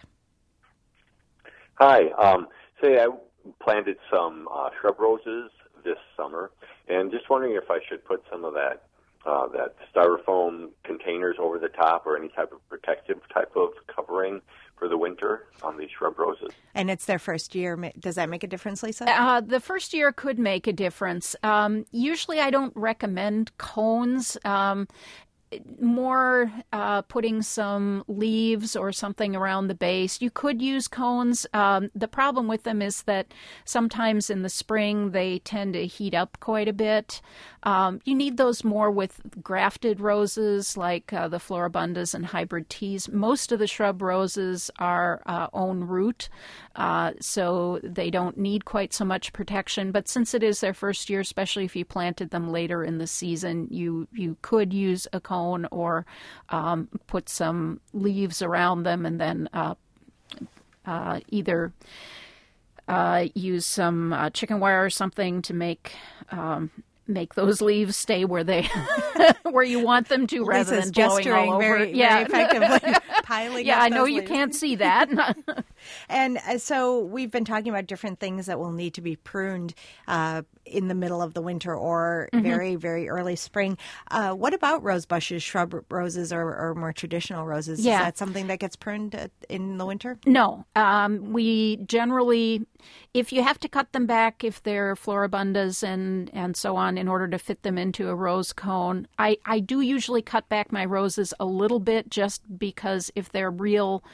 Hi. Um, say I planted some uh, shrub roses this summer, and just wondering if I should put some of that Uh, that styrofoam containers over the top or any type of protective type of covering for the winter on these shrub roses. And it's their first year. Does that make a difference, Lisa? Uh, the first year could make a difference. Um, usually I don't recommend cones. Um, more uh, putting some leaves or something around the base. You could use cones. Um, the problem with them is that sometimes in the spring they tend to heat up quite a bit. Um, you need those more with grafted roses like uh, the Floribundas and hybrid teas. Most of the shrub roses are uh, own root, uh, so they don't need quite so much protection. But since it is their first year, especially if you planted them later in the season, you, you could use a cone or um, put some leaves around them and then uh, uh, either uh, use some uh, chicken wire or something to make um, make those leaves stay where they where you want them to, rather Lisa's than blowing all over. Very, yeah, very effectively piling. Yeah, up I know those you leaves. can't see that. And uh, so we've been talking about different things that will need to be pruned uh, in the middle of the winter or Mm-hmm. very, very early spring. Uh, what about rose bushes, shrub roses, or, or more traditional roses? Yeah. Is that something that gets pruned uh, in the winter? No. Um, we generally, if you have to cut them back, if they're Floribundas and, and so on, in order to fit them into a rose cone, I, I do usually cut back my roses a little bit just because if they're real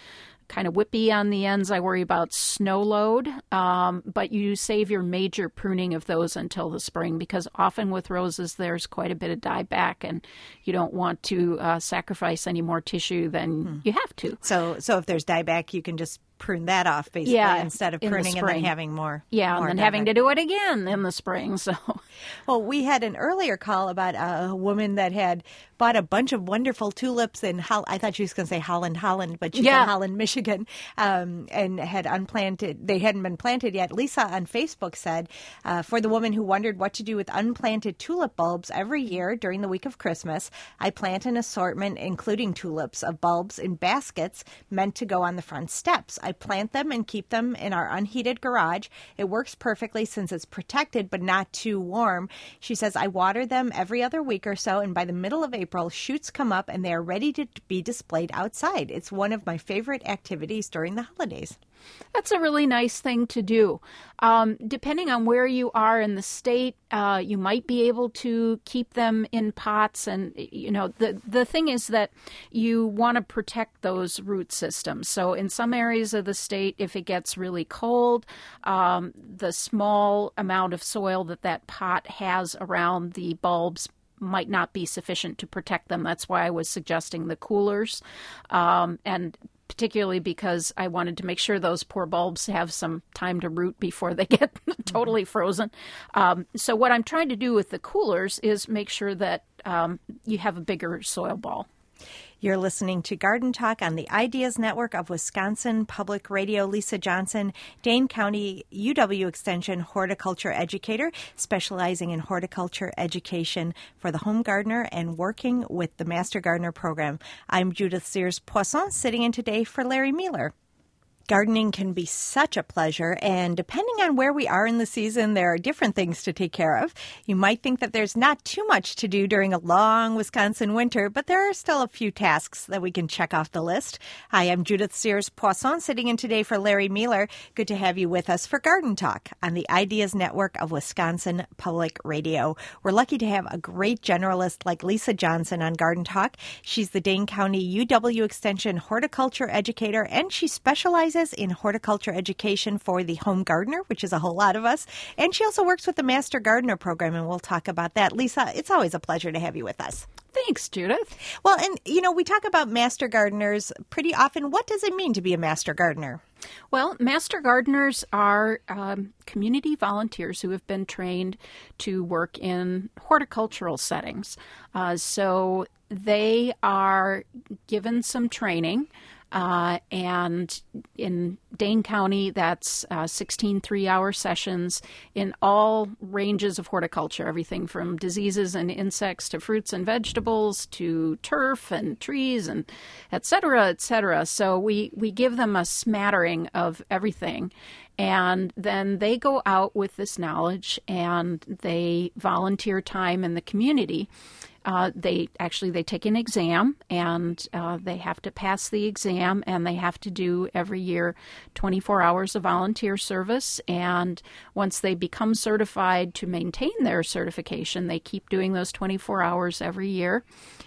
kind of whippy on the ends. I worry about snow load, um, but you save your major pruning of those until the spring, because often with roses there's quite a bit of dieback, and you don't want to uh, sacrifice any more tissue than hmm. you have to. So, so if there's dieback, you can just prune that off, basically, yeah, instead of pruning the and then having more. Yeah, more and then dieback. having to do it again in the spring. So, well, we had an earlier call about a woman that had bought a bunch of wonderful tulips in, Hol- I thought she was going to say Holland, Holland, but she's yeah. in Holland, Michigan, um, and had unplanted, they hadn't been planted yet. Lisa on Facebook said, uh, for the woman who wondered what to do with unplanted tulip bulbs every year during the week of Christmas, I plant an assortment, including tulips, of bulbs in baskets meant to go on the front steps. I plant them and keep them in our unheated garage. It works perfectly since it's protected but not too warm. She says, I water them every other week or so, and by the middle of April, shoots come up and they are ready to be displayed outside. It's one of my favorite activities during the holidays. That's a really nice thing to do. Um, depending on where you are in the state, uh, you might be able to keep them in pots. And, you know, the, the thing is that you want to protect those root systems. So in some areas of the state, if it gets really cold, um, the small amount of soil that that pot has around the bulbs might not be sufficient to protect them. That's why I was suggesting the coolers. Um, and particularly because I wanted to make sure those poor bulbs have some time to root before they get totally frozen. Um, so what I'm trying to do with the coolers is make sure that um, you have a bigger soil ball. You're listening to Garden Talk on the Ideas Network of Wisconsin Public Radio. Lisa Johnson, Dane County U W Extension horticulture educator, specializing in horticulture education for the home gardener and working with the Master Gardener program. I'm Judith Sears-Poisson, sitting in today for Larry Mueller. Gardening can be such a pleasure, and depending on where we are in the season, there are different things to take care of. You might think that there's not too much to do during a long Wisconsin winter, but there are still a few tasks that we can check off the list. Hi, I'm Judith Sears-Poisson, sitting in today for Larry Mueller. Good to have you with us for Garden Talk on the Ideas Network of Wisconsin Public Radio. We're lucky to have a great generalist like Lisa Johnson on Garden Talk. She's the Dane County U W Extension horticulture educator, and she specializes in horticulture education for the home gardener, which is a whole lot of us. And she also works with the Master Gardener program, and we'll talk about that. Lisa, it's always a pleasure to have you with us. Thanks, Judith. Well, and, you know, we talk about master gardeners pretty often. What does it mean to be a master gardener? Well, master gardeners are um, community volunteers who have been trained to work in horticultural settings. Uh, so they are given some training. Uh, and in Dane County, that's uh, sixteen three-hour sessions in all ranges of horticulture, everything from diseases and insects to fruits and vegetables to turf and trees and et cetera, et cetera. So we, we give them a smattering of everything. And then they go out with this knowledge and they volunteer time in the community. Uh, they actually they take an exam, and uh, they have to pass the exam, and they have to do every year twenty-four hours of volunteer service. And once they become certified to maintain their certification, they keep doing those twenty-four hours every year.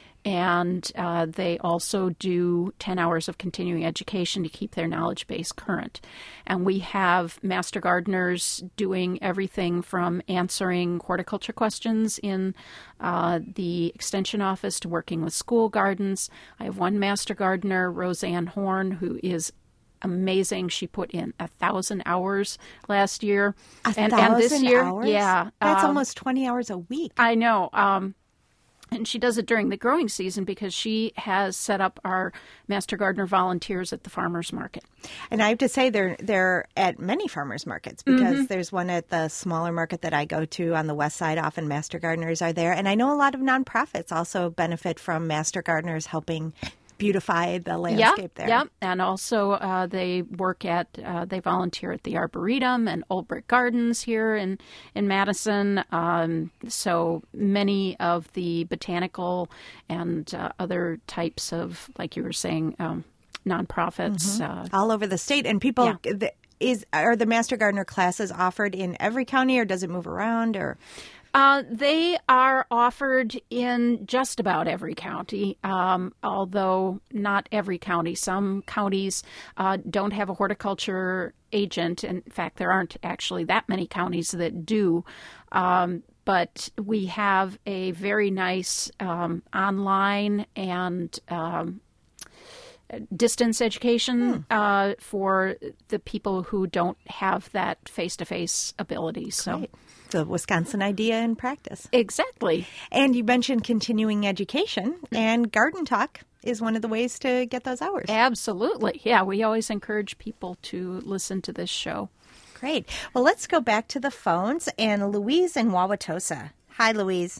And uh, they also do ten hours of continuing education to keep their knowledge base current. And we have master gardeners doing everything from answering horticulture questions in uh, the extension office to working with school gardens. I have one master gardener, Roseanne Horn, who is amazing. She put in a thousand hours last year. A and, thousand and this year, hours? Yeah. That's um, almost twenty hours a week. I know. Um, And she does it during the growing season because she has set up our Master Gardener volunteers at the farmers market. And I have to say they're they're at many farmers markets, because mm-hmm. there's one at the smaller market that I go to on the west side. Often Master Gardeners are there. And I know a lot of nonprofits also benefit from Master Gardeners helping beautify the landscape yep, there. Yep, and also uh, they work at, uh, they volunteer at the Arboretum and Old Brick Gardens here in, in Madison. Um, so many of the botanical and uh, other types of, like you were saying, um, nonprofits. Mm-hmm. Uh, all over the state. And people... Yeah. The, Is are the Master Gardener classes offered in every county, or does it move around? Or Uh, they are offered in just about every county, um, although not every county. Some counties uh, don't have a horticulture agent. In fact, there aren't actually that many counties that do. Um, but we have a very nice um, online and um, distance education hmm. uh, for the people who don't have that face-to-face ability. So. Great. The Wisconsin idea in practice. Exactly. And you mentioned continuing education, and Garden Talk is one of the ways to get those hours. Absolutely. Yeah, we always encourage people to listen to this show. Great. Well, let's go back to the phones, and Louise in Wauwatosa. Hi, Louise.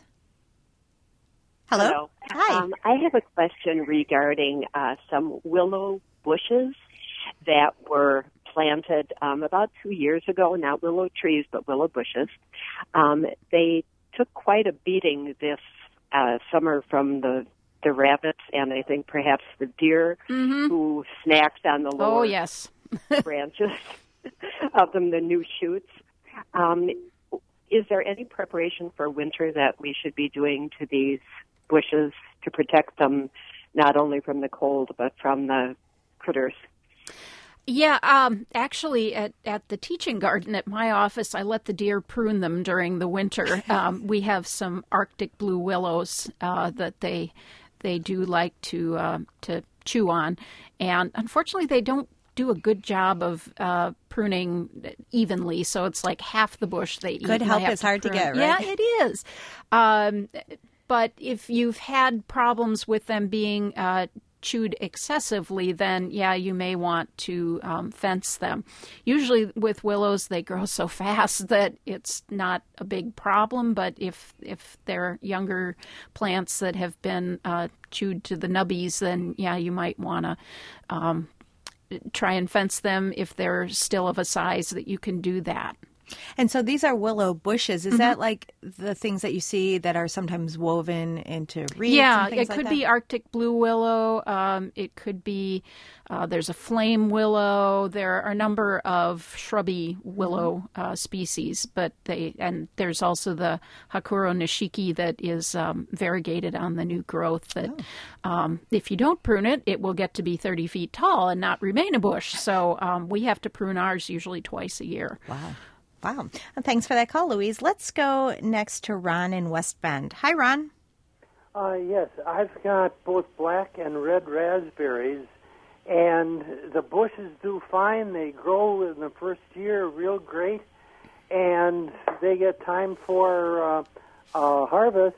Hello. Hello. Hi. Um, I have a question regarding uh, some willow bushes that were planted um, about two years ago, not willow trees, but willow bushes. Um, they took quite a beating this uh, summer from the, the rabbits and I think perhaps the deer mm-hmm. who snacked on the lower oh, yes. branches of them, the new shoots. Um, is there any preparation for winter that we should be doing to these bushes to protect them not only from the cold but from the critters? Yeah, um, actually, at, at the teaching garden at my office, I let the deer prune them during the winter. Um, we have some Arctic blue willows uh, that they they do like to uh, to chew on, and unfortunately, they don't do a good job of uh, pruning evenly. So it's like half the bush they eat. Good help is hard prune. to get, right? Yeah, it is. Um, but if you've had problems with them being uh, chewed excessively, then yeah, you may want to um, fence them. Usually with willows, they grow so fast that it's not a big problem, but if if they're younger plants that have been uh, chewed to the nubbies, then yeah, you might want to um, try and fence them if they're still of a size that you can do that. And so these are willow bushes. Is mm-hmm. that like the things that you see that are sometimes woven into reeds? Yeah, and things it like could that? be Arctic blue willow. Um, it could be, uh, there's a flame willow. There are a number of shrubby willow mm-hmm. uh, species, but they, and there's also the Hakuro nishiki that is um, variegated on the new growth that oh. um, if you don't prune it, it will get to be thirty feet tall and not remain a bush. So um, we have to prune ours usually twice a year. Wow. Wow. Well, thanks for that call, Louise. Let's go next to Ron in West Bend. Hi, Ron. Uh, yes, I've got both black and red raspberries, and the bushes do fine. They grow in the first year real great, and they get time for uh, uh, harvest,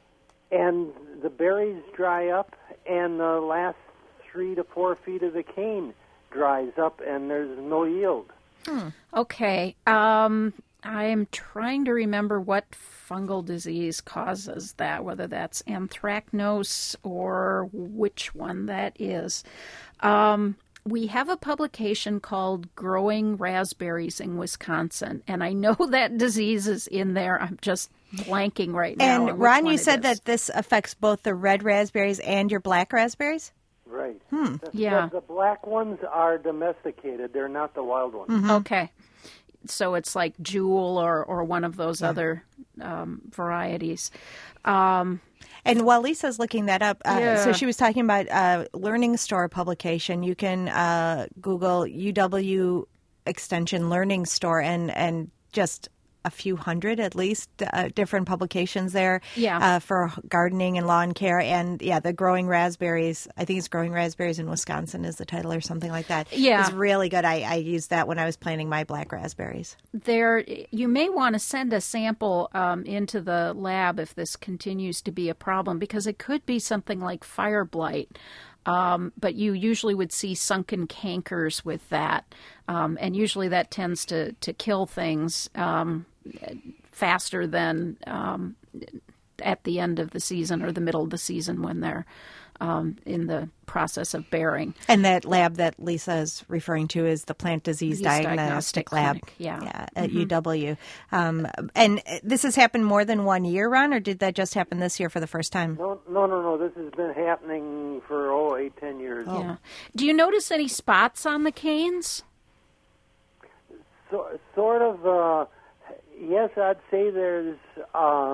and the berries dry up, and the last three to four feet of the cane dries up, and there's no yield. Hmm. Okay. Um, I'm trying to remember what fungal disease causes that, whether that's anthracnose or which one that is. Um, we have a publication called Growing Raspberries in Wisconsin, and I know that disease is in there. I'm just blanking right now. And Ron, you said that this affects both the red raspberries and your black raspberries? Right. Hmm. The, yeah. The, the black ones are domesticated. They're not the wild ones. Mm-hmm. Okay. So it's like Jewel or, or one of those yeah. other um, varieties. Um, and while Lisa's looking that up, uh, yeah. so she was talking about uh, Learning Store publication. You can uh, Google U W Extension Learning Store and, and just a few hundred at least uh, different publications there yeah. uh, for gardening and lawn care. And yeah, the Growing Raspberries, I think it's Growing Raspberries in Wisconsin is the title or something like that. Yeah. It's really good. I, I used that when I was planting my black raspberries. There, you may want to send a sample um, into the lab if this continues to be a problem, because it could be something like fire blight. Um, but you usually would see sunken cankers with that. Um, and usually that tends to, to kill things um, faster than um, at the end of the season or the middle of the season when they're um, in the process of bearing. And that lab that Lisa is referring to is the Plant Disease, Disease Diagnostic, Diagnostic Lab Clinic, yeah. yeah, at Mm-hmm. U W. Um, and this has happened more than one year, Ron, or did that just happen this year for the first time? No, no, no, no. This has been happening for, oh, eight, ten years. Oh. Yeah. Do you notice any spots on the canes? So, sort of, uh, yes, I'd say there's uh,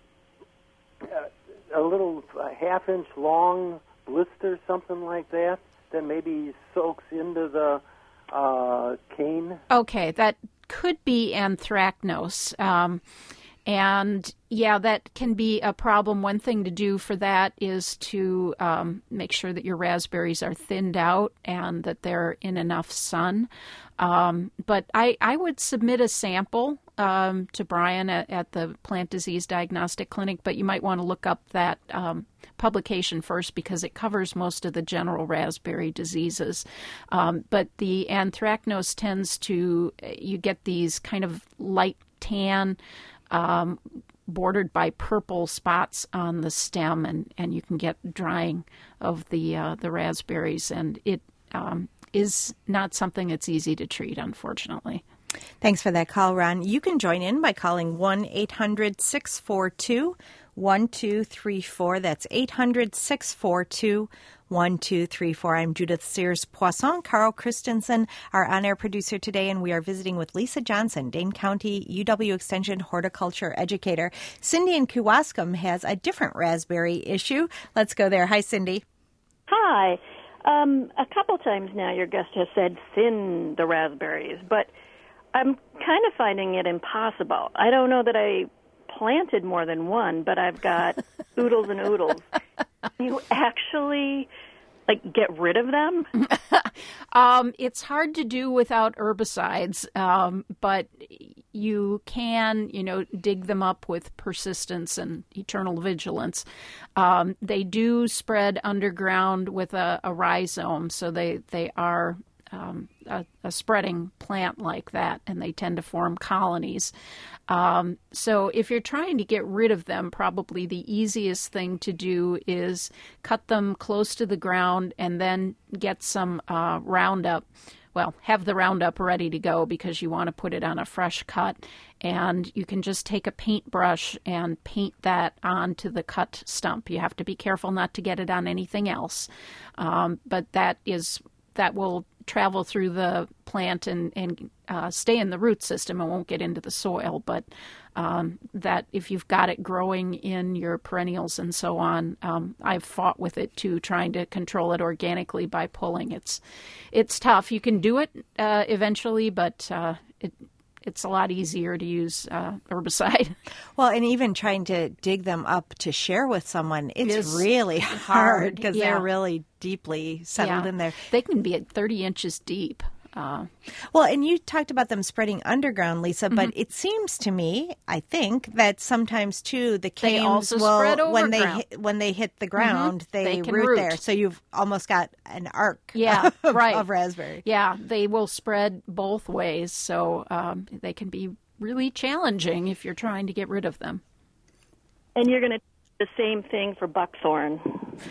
a little half-inch long blister, something like that, that maybe soaks into the uh, cane. Okay, that could be anthracnose. Um, and, yeah, that can be a problem. One thing to do for that is to um, make sure that your raspberries are thinned out and that they're in enough sun. Um, but I, I would submit a sample um, to Brian at, at the Plant Disease Diagnostic Clinic, but you might want to look up that um, publication first because it covers most of the general raspberry diseases. Um, but the anthracnose tends to, you get these kind of light tan, um, bordered by purple spots on the stem, and, and you can get drying of the uh, the raspberries, and it um, is not something that's easy to treat, unfortunately. Thanks for that call, Ron. You can join in by calling one eight hundred six four two one two three four. That's eight hundred six four two one two three four. I'm Judith Sears-Poisson. Carl Christensen, our on-air producer today, and we are visiting with Lisa Johnson, Dane County U W Extension horticulture educator. Cindy in Kewaskum has a different raspberry issue. Let's go there. Hi, Cindy. Hi. Um, a couple times now your guest has said thin the raspberries, but I'm kind of finding it impossible. I don't know that I planted more than one, but I've got oodles and oodles. You actually, like, get rid of them? um, it's hard to do without herbicides, um, but you can, you know, dig them up with persistence and eternal vigilance. Um, they do spread underground with a, a rhizome, so they, they are um, a, a spreading plant like that, and they tend to form colonies. Um, so if you're trying to get rid of them, probably the easiest thing to do is cut them close to the ground and then get some uh, Roundup. Well, have the Roundup ready to go because you want to put it on a fresh cut. And you can just take a paintbrush and paint that onto the cut stump. You have to be careful not to get it on anything else. Um, but that is that will travel through the plant and, and uh, stay in the root system and won't get into the soil. But um, that if you've got it growing in your perennials and so on, um, I've fought with it too, trying to control it organically by pulling. It's it's tough. You can do it uh, eventually, but uh, it it's a lot easier to use uh, herbicide. Well, and even trying to dig them up to share with someone, it's Is really hard because yeah. they're really deeply settled yeah. in there. They can be at thirty inches deep. Uh, well, and you talked about them spreading underground, Lisa, but mm-hmm. it seems to me, I think, that sometimes, too, the canes they also will, spread over when they ground. hit, when they hit the ground, mm-hmm. they, they root, root there. So you've almost got an arc yeah, of, right. of raspberry. Yeah, they will spread both ways, so um, they can be really challenging if you're trying to get rid of them. And you're going to do the same thing for buckthorn.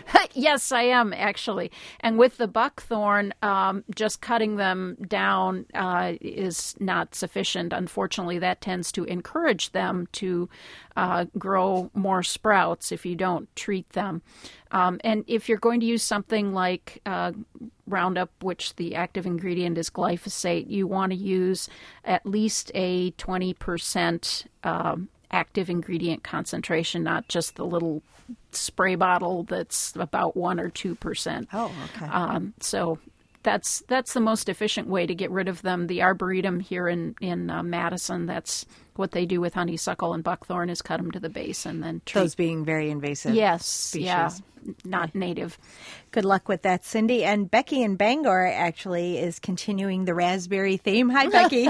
Yes, I am, actually. And with the buckthorn, um, just cutting them down uh, is not sufficient. Unfortunately, that tends to encourage them to uh, grow more sprouts if you don't treat them. Um, and if you're going to use something like uh, Roundup, which the active ingredient is glyphosate, you want to use at least a twenty percent um, active ingredient concentration, not just the little spray bottle that's about one or two percent. Oh, okay. Um, so that's that's the most efficient way to get rid of them. The Arboretum here in in uh, Madison, that's what they do with honeysuckle and buckthorn, is cut them to the base and then treat. Those being very invasive. Yes, species. yeah, not okay. native. Good luck with that, Cindy. And Becky in Bangor actually is continuing the raspberry theme. Hi, Becky.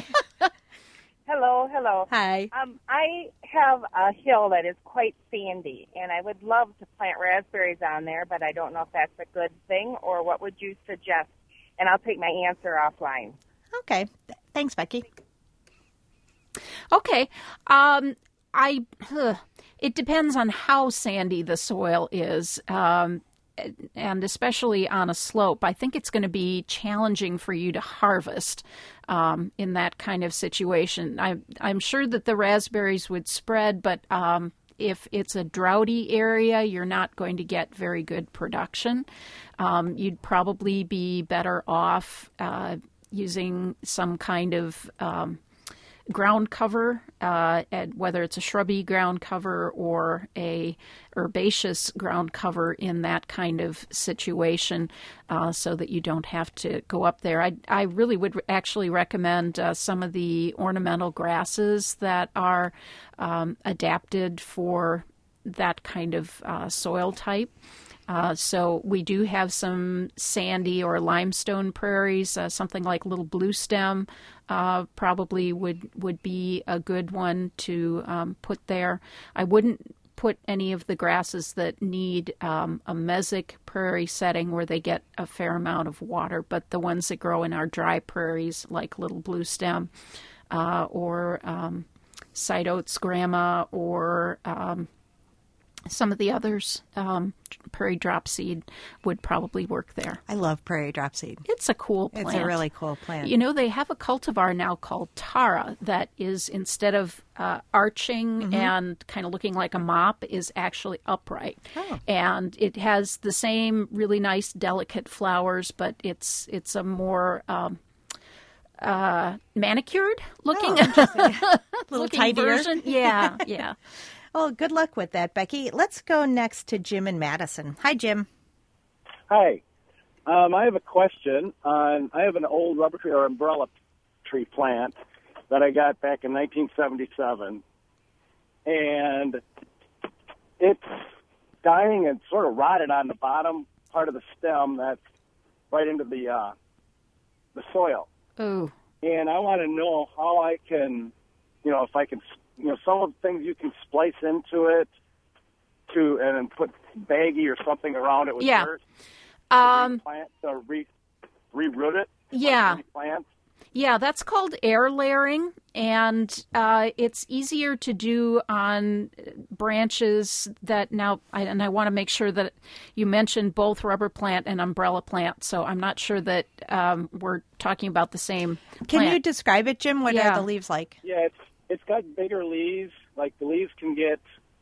Hello, hello. Hi. Um, I have a hill that is quite sandy, and I would love to plant raspberries on there, but I don't know if that's a good thing, or what would you suggest? And I'll take my answer offline. Okay. Thanks, Becky. Okay. Um, I. Ugh. It depends on how sandy the soil is. Um, and especially on a slope, I think it's going to be challenging for you to harvest um, in that kind of situation. I, I'm sure that the raspberries would spread, but um, if it's a droughty area, you're not going to get very good production. Um, you'd probably be better off uh, using some kind of um, ground cover, uh, and whether it's a shrubby ground cover or a herbaceous ground cover in that kind of situation, uh, so that you don't have to go up there. I, I really would actually recommend uh, some of the ornamental grasses that are um, adapted for that kind of uh, soil type. Uh, so we do have some sandy or limestone prairies, uh, something like little blue stem uh, probably would, would be a good one to um, put there. I wouldn't put any of the grasses that need um, a mesic prairie setting where they get a fair amount of water, but the ones that grow in our dry prairies like little blue stem uh, or um, side oats grama or um, some of the others, um, prairie dropseed would probably work there. I love prairie dropseed. It's a cool plant. It's a really cool plant. You know, they have a cultivar now called Tara that is, instead of uh, arching mm-hmm. and kind of looking like a mop, is actually upright. Oh. And it has the same really nice, delicate flowers, but it's it's a more um, uh, manicured looking, oh, little looking tidier version. Yeah, yeah. Well, good luck with that, Becky. Let's go next to Jim in Madison. Hi, Jim. Hi. Um, I have a question. On, I have an old rubber tree or umbrella tree plant that I got back in nineteen seventy-seven. And it's dying and sort of rotted on the bottom part of the stem that's right into the uh, the soil. Oh. And I want to know how I can, you know, if I can... You know, some of the things you can splice into it to and then put baggy or something around it with yeah. dirt. Um, to replant, to re, reroot it. Yeah. Replant. Yeah, that's called air layering, and uh, it's easier to do on branches that now, I, and I want to make sure that you mentioned both rubber plant and umbrella plant, so I'm not sure that um, we're talking about the same Can plant. you describe it, Jim? What yeah. are the leaves like? Yeah, it's It's got bigger leaves. Like the leaves can get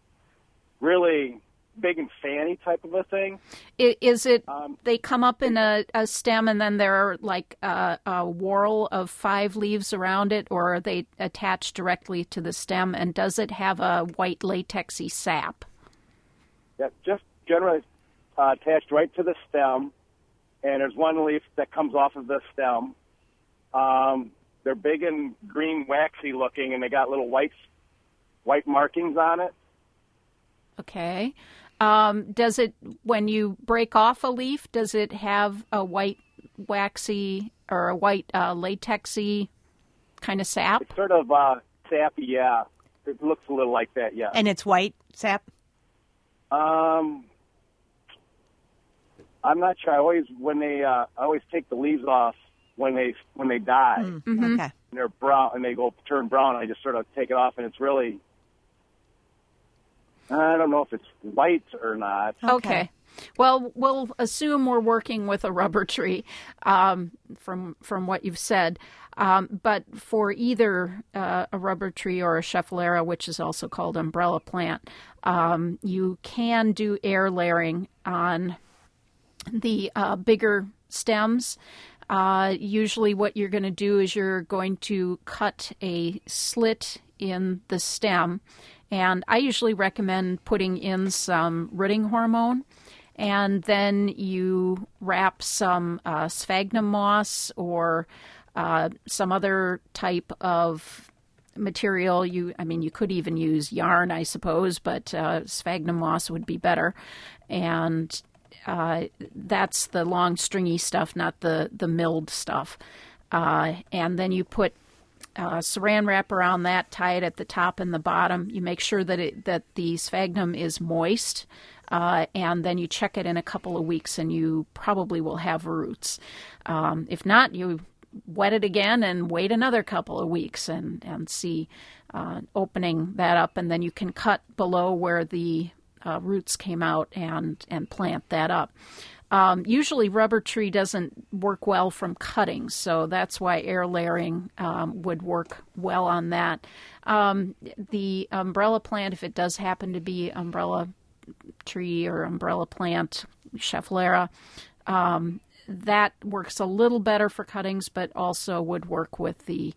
really big and fanny type of a thing. Is it, um, they come up in a, a stem and then there are like a, a whorl of five leaves around it, or are they attached directly to the stem? And does it have a white latexy sap? Yeah, just generally uh, attached right to the stem. And there's one leaf that comes off of the stem. Um, They're big and green, waxy looking, and they got little white, white markings on it. Okay. Um, does it, when you break off a leaf, does it have a white, waxy, or a white uh, latexy kind of sap? It's sort of uh, sappy, yeah. It looks a little like that, yeah. And it's white sap? Um, I'm not sure. I always, when they, uh, I always take the leaves off. When they when they die, mm-hmm. okay. and they're brown and they go turn brown, I just sort of take it off, and it's really, I don't know if it's white or not. Okay. okay. Well, we'll assume we're working with a rubber tree, um, from from what you've said. Um, but for either uh, a rubber tree or a schefflera, which is also called umbrella plant, um, you can do air layering on the uh, bigger stems. Uh, usually what you're going to do is you're going to cut a slit in the stem, and I usually recommend putting in some rooting hormone, and then you wrap some uh, sphagnum moss or uh, some other type of material. You, I mean, you could even use yarn, I suppose, but uh, sphagnum moss would be better, and Uh, that's the long, stringy stuff, not the, the milled stuff. Uh, and then you put uh, saran wrap around that, tie it at the top and the bottom. You make sure that it, that the sphagnum is moist, uh, and then you check it in a couple of weeks, and you probably will have roots. Um, if not, you wet it again and wait another couple of weeks and, and see uh, opening that up, and then you can cut below where the Uh, roots came out and, and plant that up. Um, usually rubber tree doesn't work well from cutting, so that's why air layering um, would work well on that. Um, the umbrella plant, if it does happen to be umbrella tree or umbrella plant, schefflera, um, that works a little better for cuttings, but also would work with the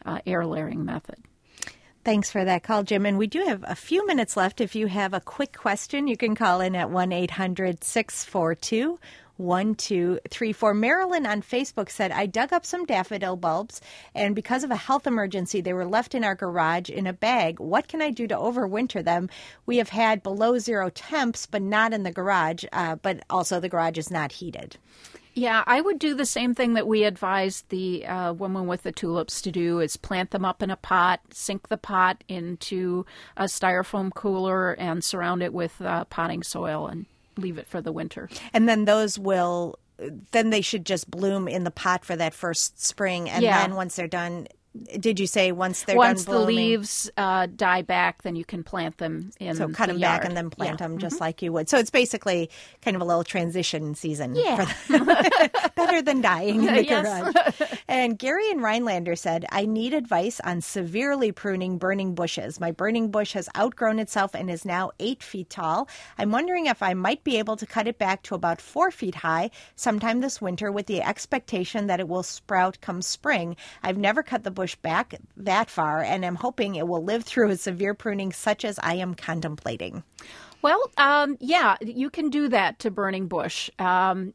uh, air layering method. Thanks for that call, Jim. And we do have a few minutes left. If you have a quick question, you can call in at one eight hundred six four two one two three four. Marilyn on Facebook said, I dug up some daffodil bulbs, and because of a health emergency, they were left in our garage in a bag. What can I do to overwinter them? We have had below zero temps, but not in the garage, uh, but also the garage is not heated. Yeah, I would do the same thing that we advised the uh, woman with the tulips to do, is plant them up in a pot, sink the pot into a styrofoam cooler, and surround it with uh, potting soil and leave it for the winter. And then those will, then they should just bloom in the pot for that first spring. And yeah. then once they're done, did you say once they're once done blooming? Once the leaves uh, die back, then you can plant them in So cut the them yard. back and then plant yeah. them just mm-hmm. like you would. So it's basically kind of a little transition season. Yeah. For the, better than dying in the yes. garage. And Gary in Rhinelander said, I need advice on severely pruning burning bushes. My burning bush has outgrown itself and is now eight feet tall. I'm wondering if I might be able to cut it back to about four feet high sometime this winter with the expectation that it will sprout come spring. I've never cut the bush back that far, and I'm hoping it will live through a severe pruning such as I am contemplating. Well, um, yeah, you can do that to burning bush. Um,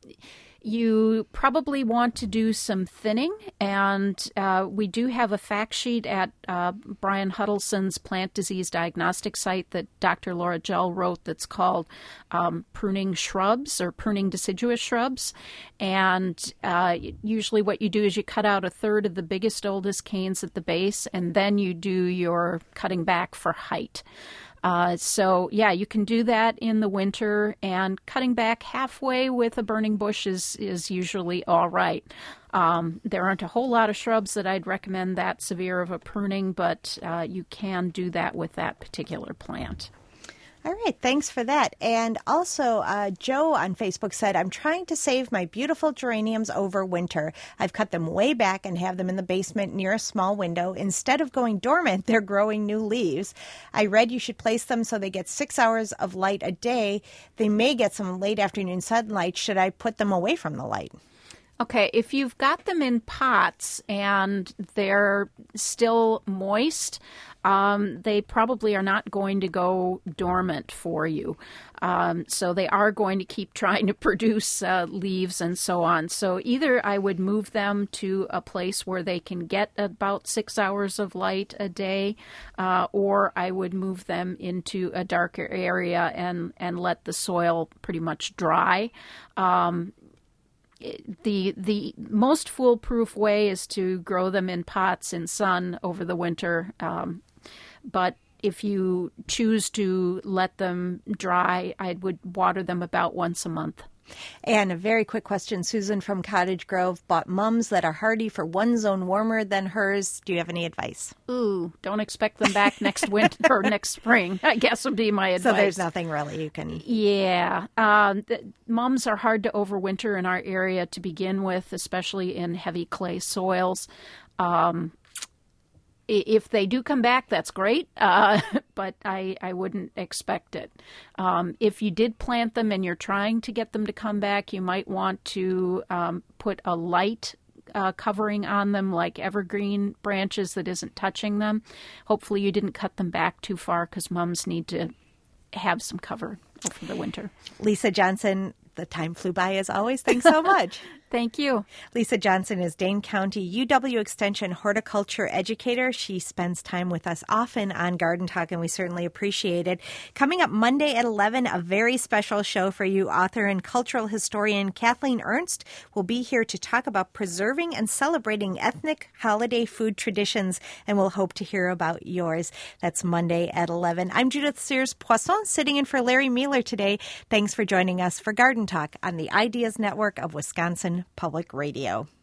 you probably want to do some thinning, and uh, we do have a fact sheet at uh, Brian Huddleston's plant disease diagnostic site that Doctor Laura Gell wrote that's called um, Pruning Shrubs or Pruning Deciduous Shrubs. And uh, usually what you do is you cut out a third of the biggest, oldest canes at the base, and then you do your cutting back for height. Uh, so, yeah, you can do that in the winter, and cutting back halfway with a burning bush is, is usually all right. Um, there aren't a whole lot of shrubs that I'd recommend that severe of a pruning, but uh, you can do that with that particular plant. All right, thanks for that. And also, uh, Joe on Facebook said, I'm trying to save my beautiful geraniums over winter. I've cut them way back and have them in the basement near a small window. Instead of going dormant, they're growing new leaves. I read you should place them so they get six hours of light a day. They may get some late afternoon sunlight. Should I put them away from the light? Okay, if you've got them in pots and they're still moist, um, they probably are not going to go dormant for you. Um, so they are going to keep trying to produce uh, leaves and so on. So either I would move them to a place where they can get about six hours of light a day, uh, or I would move them into a darker area and, and let the soil pretty much dry. Um, The the most foolproof way is to grow them in pots in sun over the winter. Um, but if you choose to let them dry, I would water them about once a month. And a very quick question. Susan from Cottage Grove bought mums that are hardy for one zone warmer than hers. Do you have any advice? Ooh, don't expect them back next winter or next spring, I guess would be my advice. So there's nothing really you can... Yeah. Um, the, mums are hard to overwinter in our area to begin with, especially in heavy clay soils. Um If they do come back, that's great, uh, but I, I wouldn't expect it. Um, if you did plant them and you're trying to get them to come back, you might want to um, put a light uh, covering on them, like evergreen branches that isn't touching them. Hopefully you didn't cut them back too far, because mums need to have some cover over the winter. Lisa Johnson, the time flew by as always. Thanks so much. Thank you. Lisa Johnson is Dane County U W Extension horticulture educator. She spends time with us often on Garden Talk, and we certainly appreciate it. Coming up Monday at eleven, a very special show for you. Author and cultural historian Kathleen Ernst will be here to talk about preserving and celebrating ethnic holiday food traditions, and we'll hope to hear about yours. That's Monday at eleven. I'm Judith Sears-Poisson, sitting in for Larry Mueller today. Thanks for joining us for Garden Talk on the Ideas Network of Wisconsin Public Radio.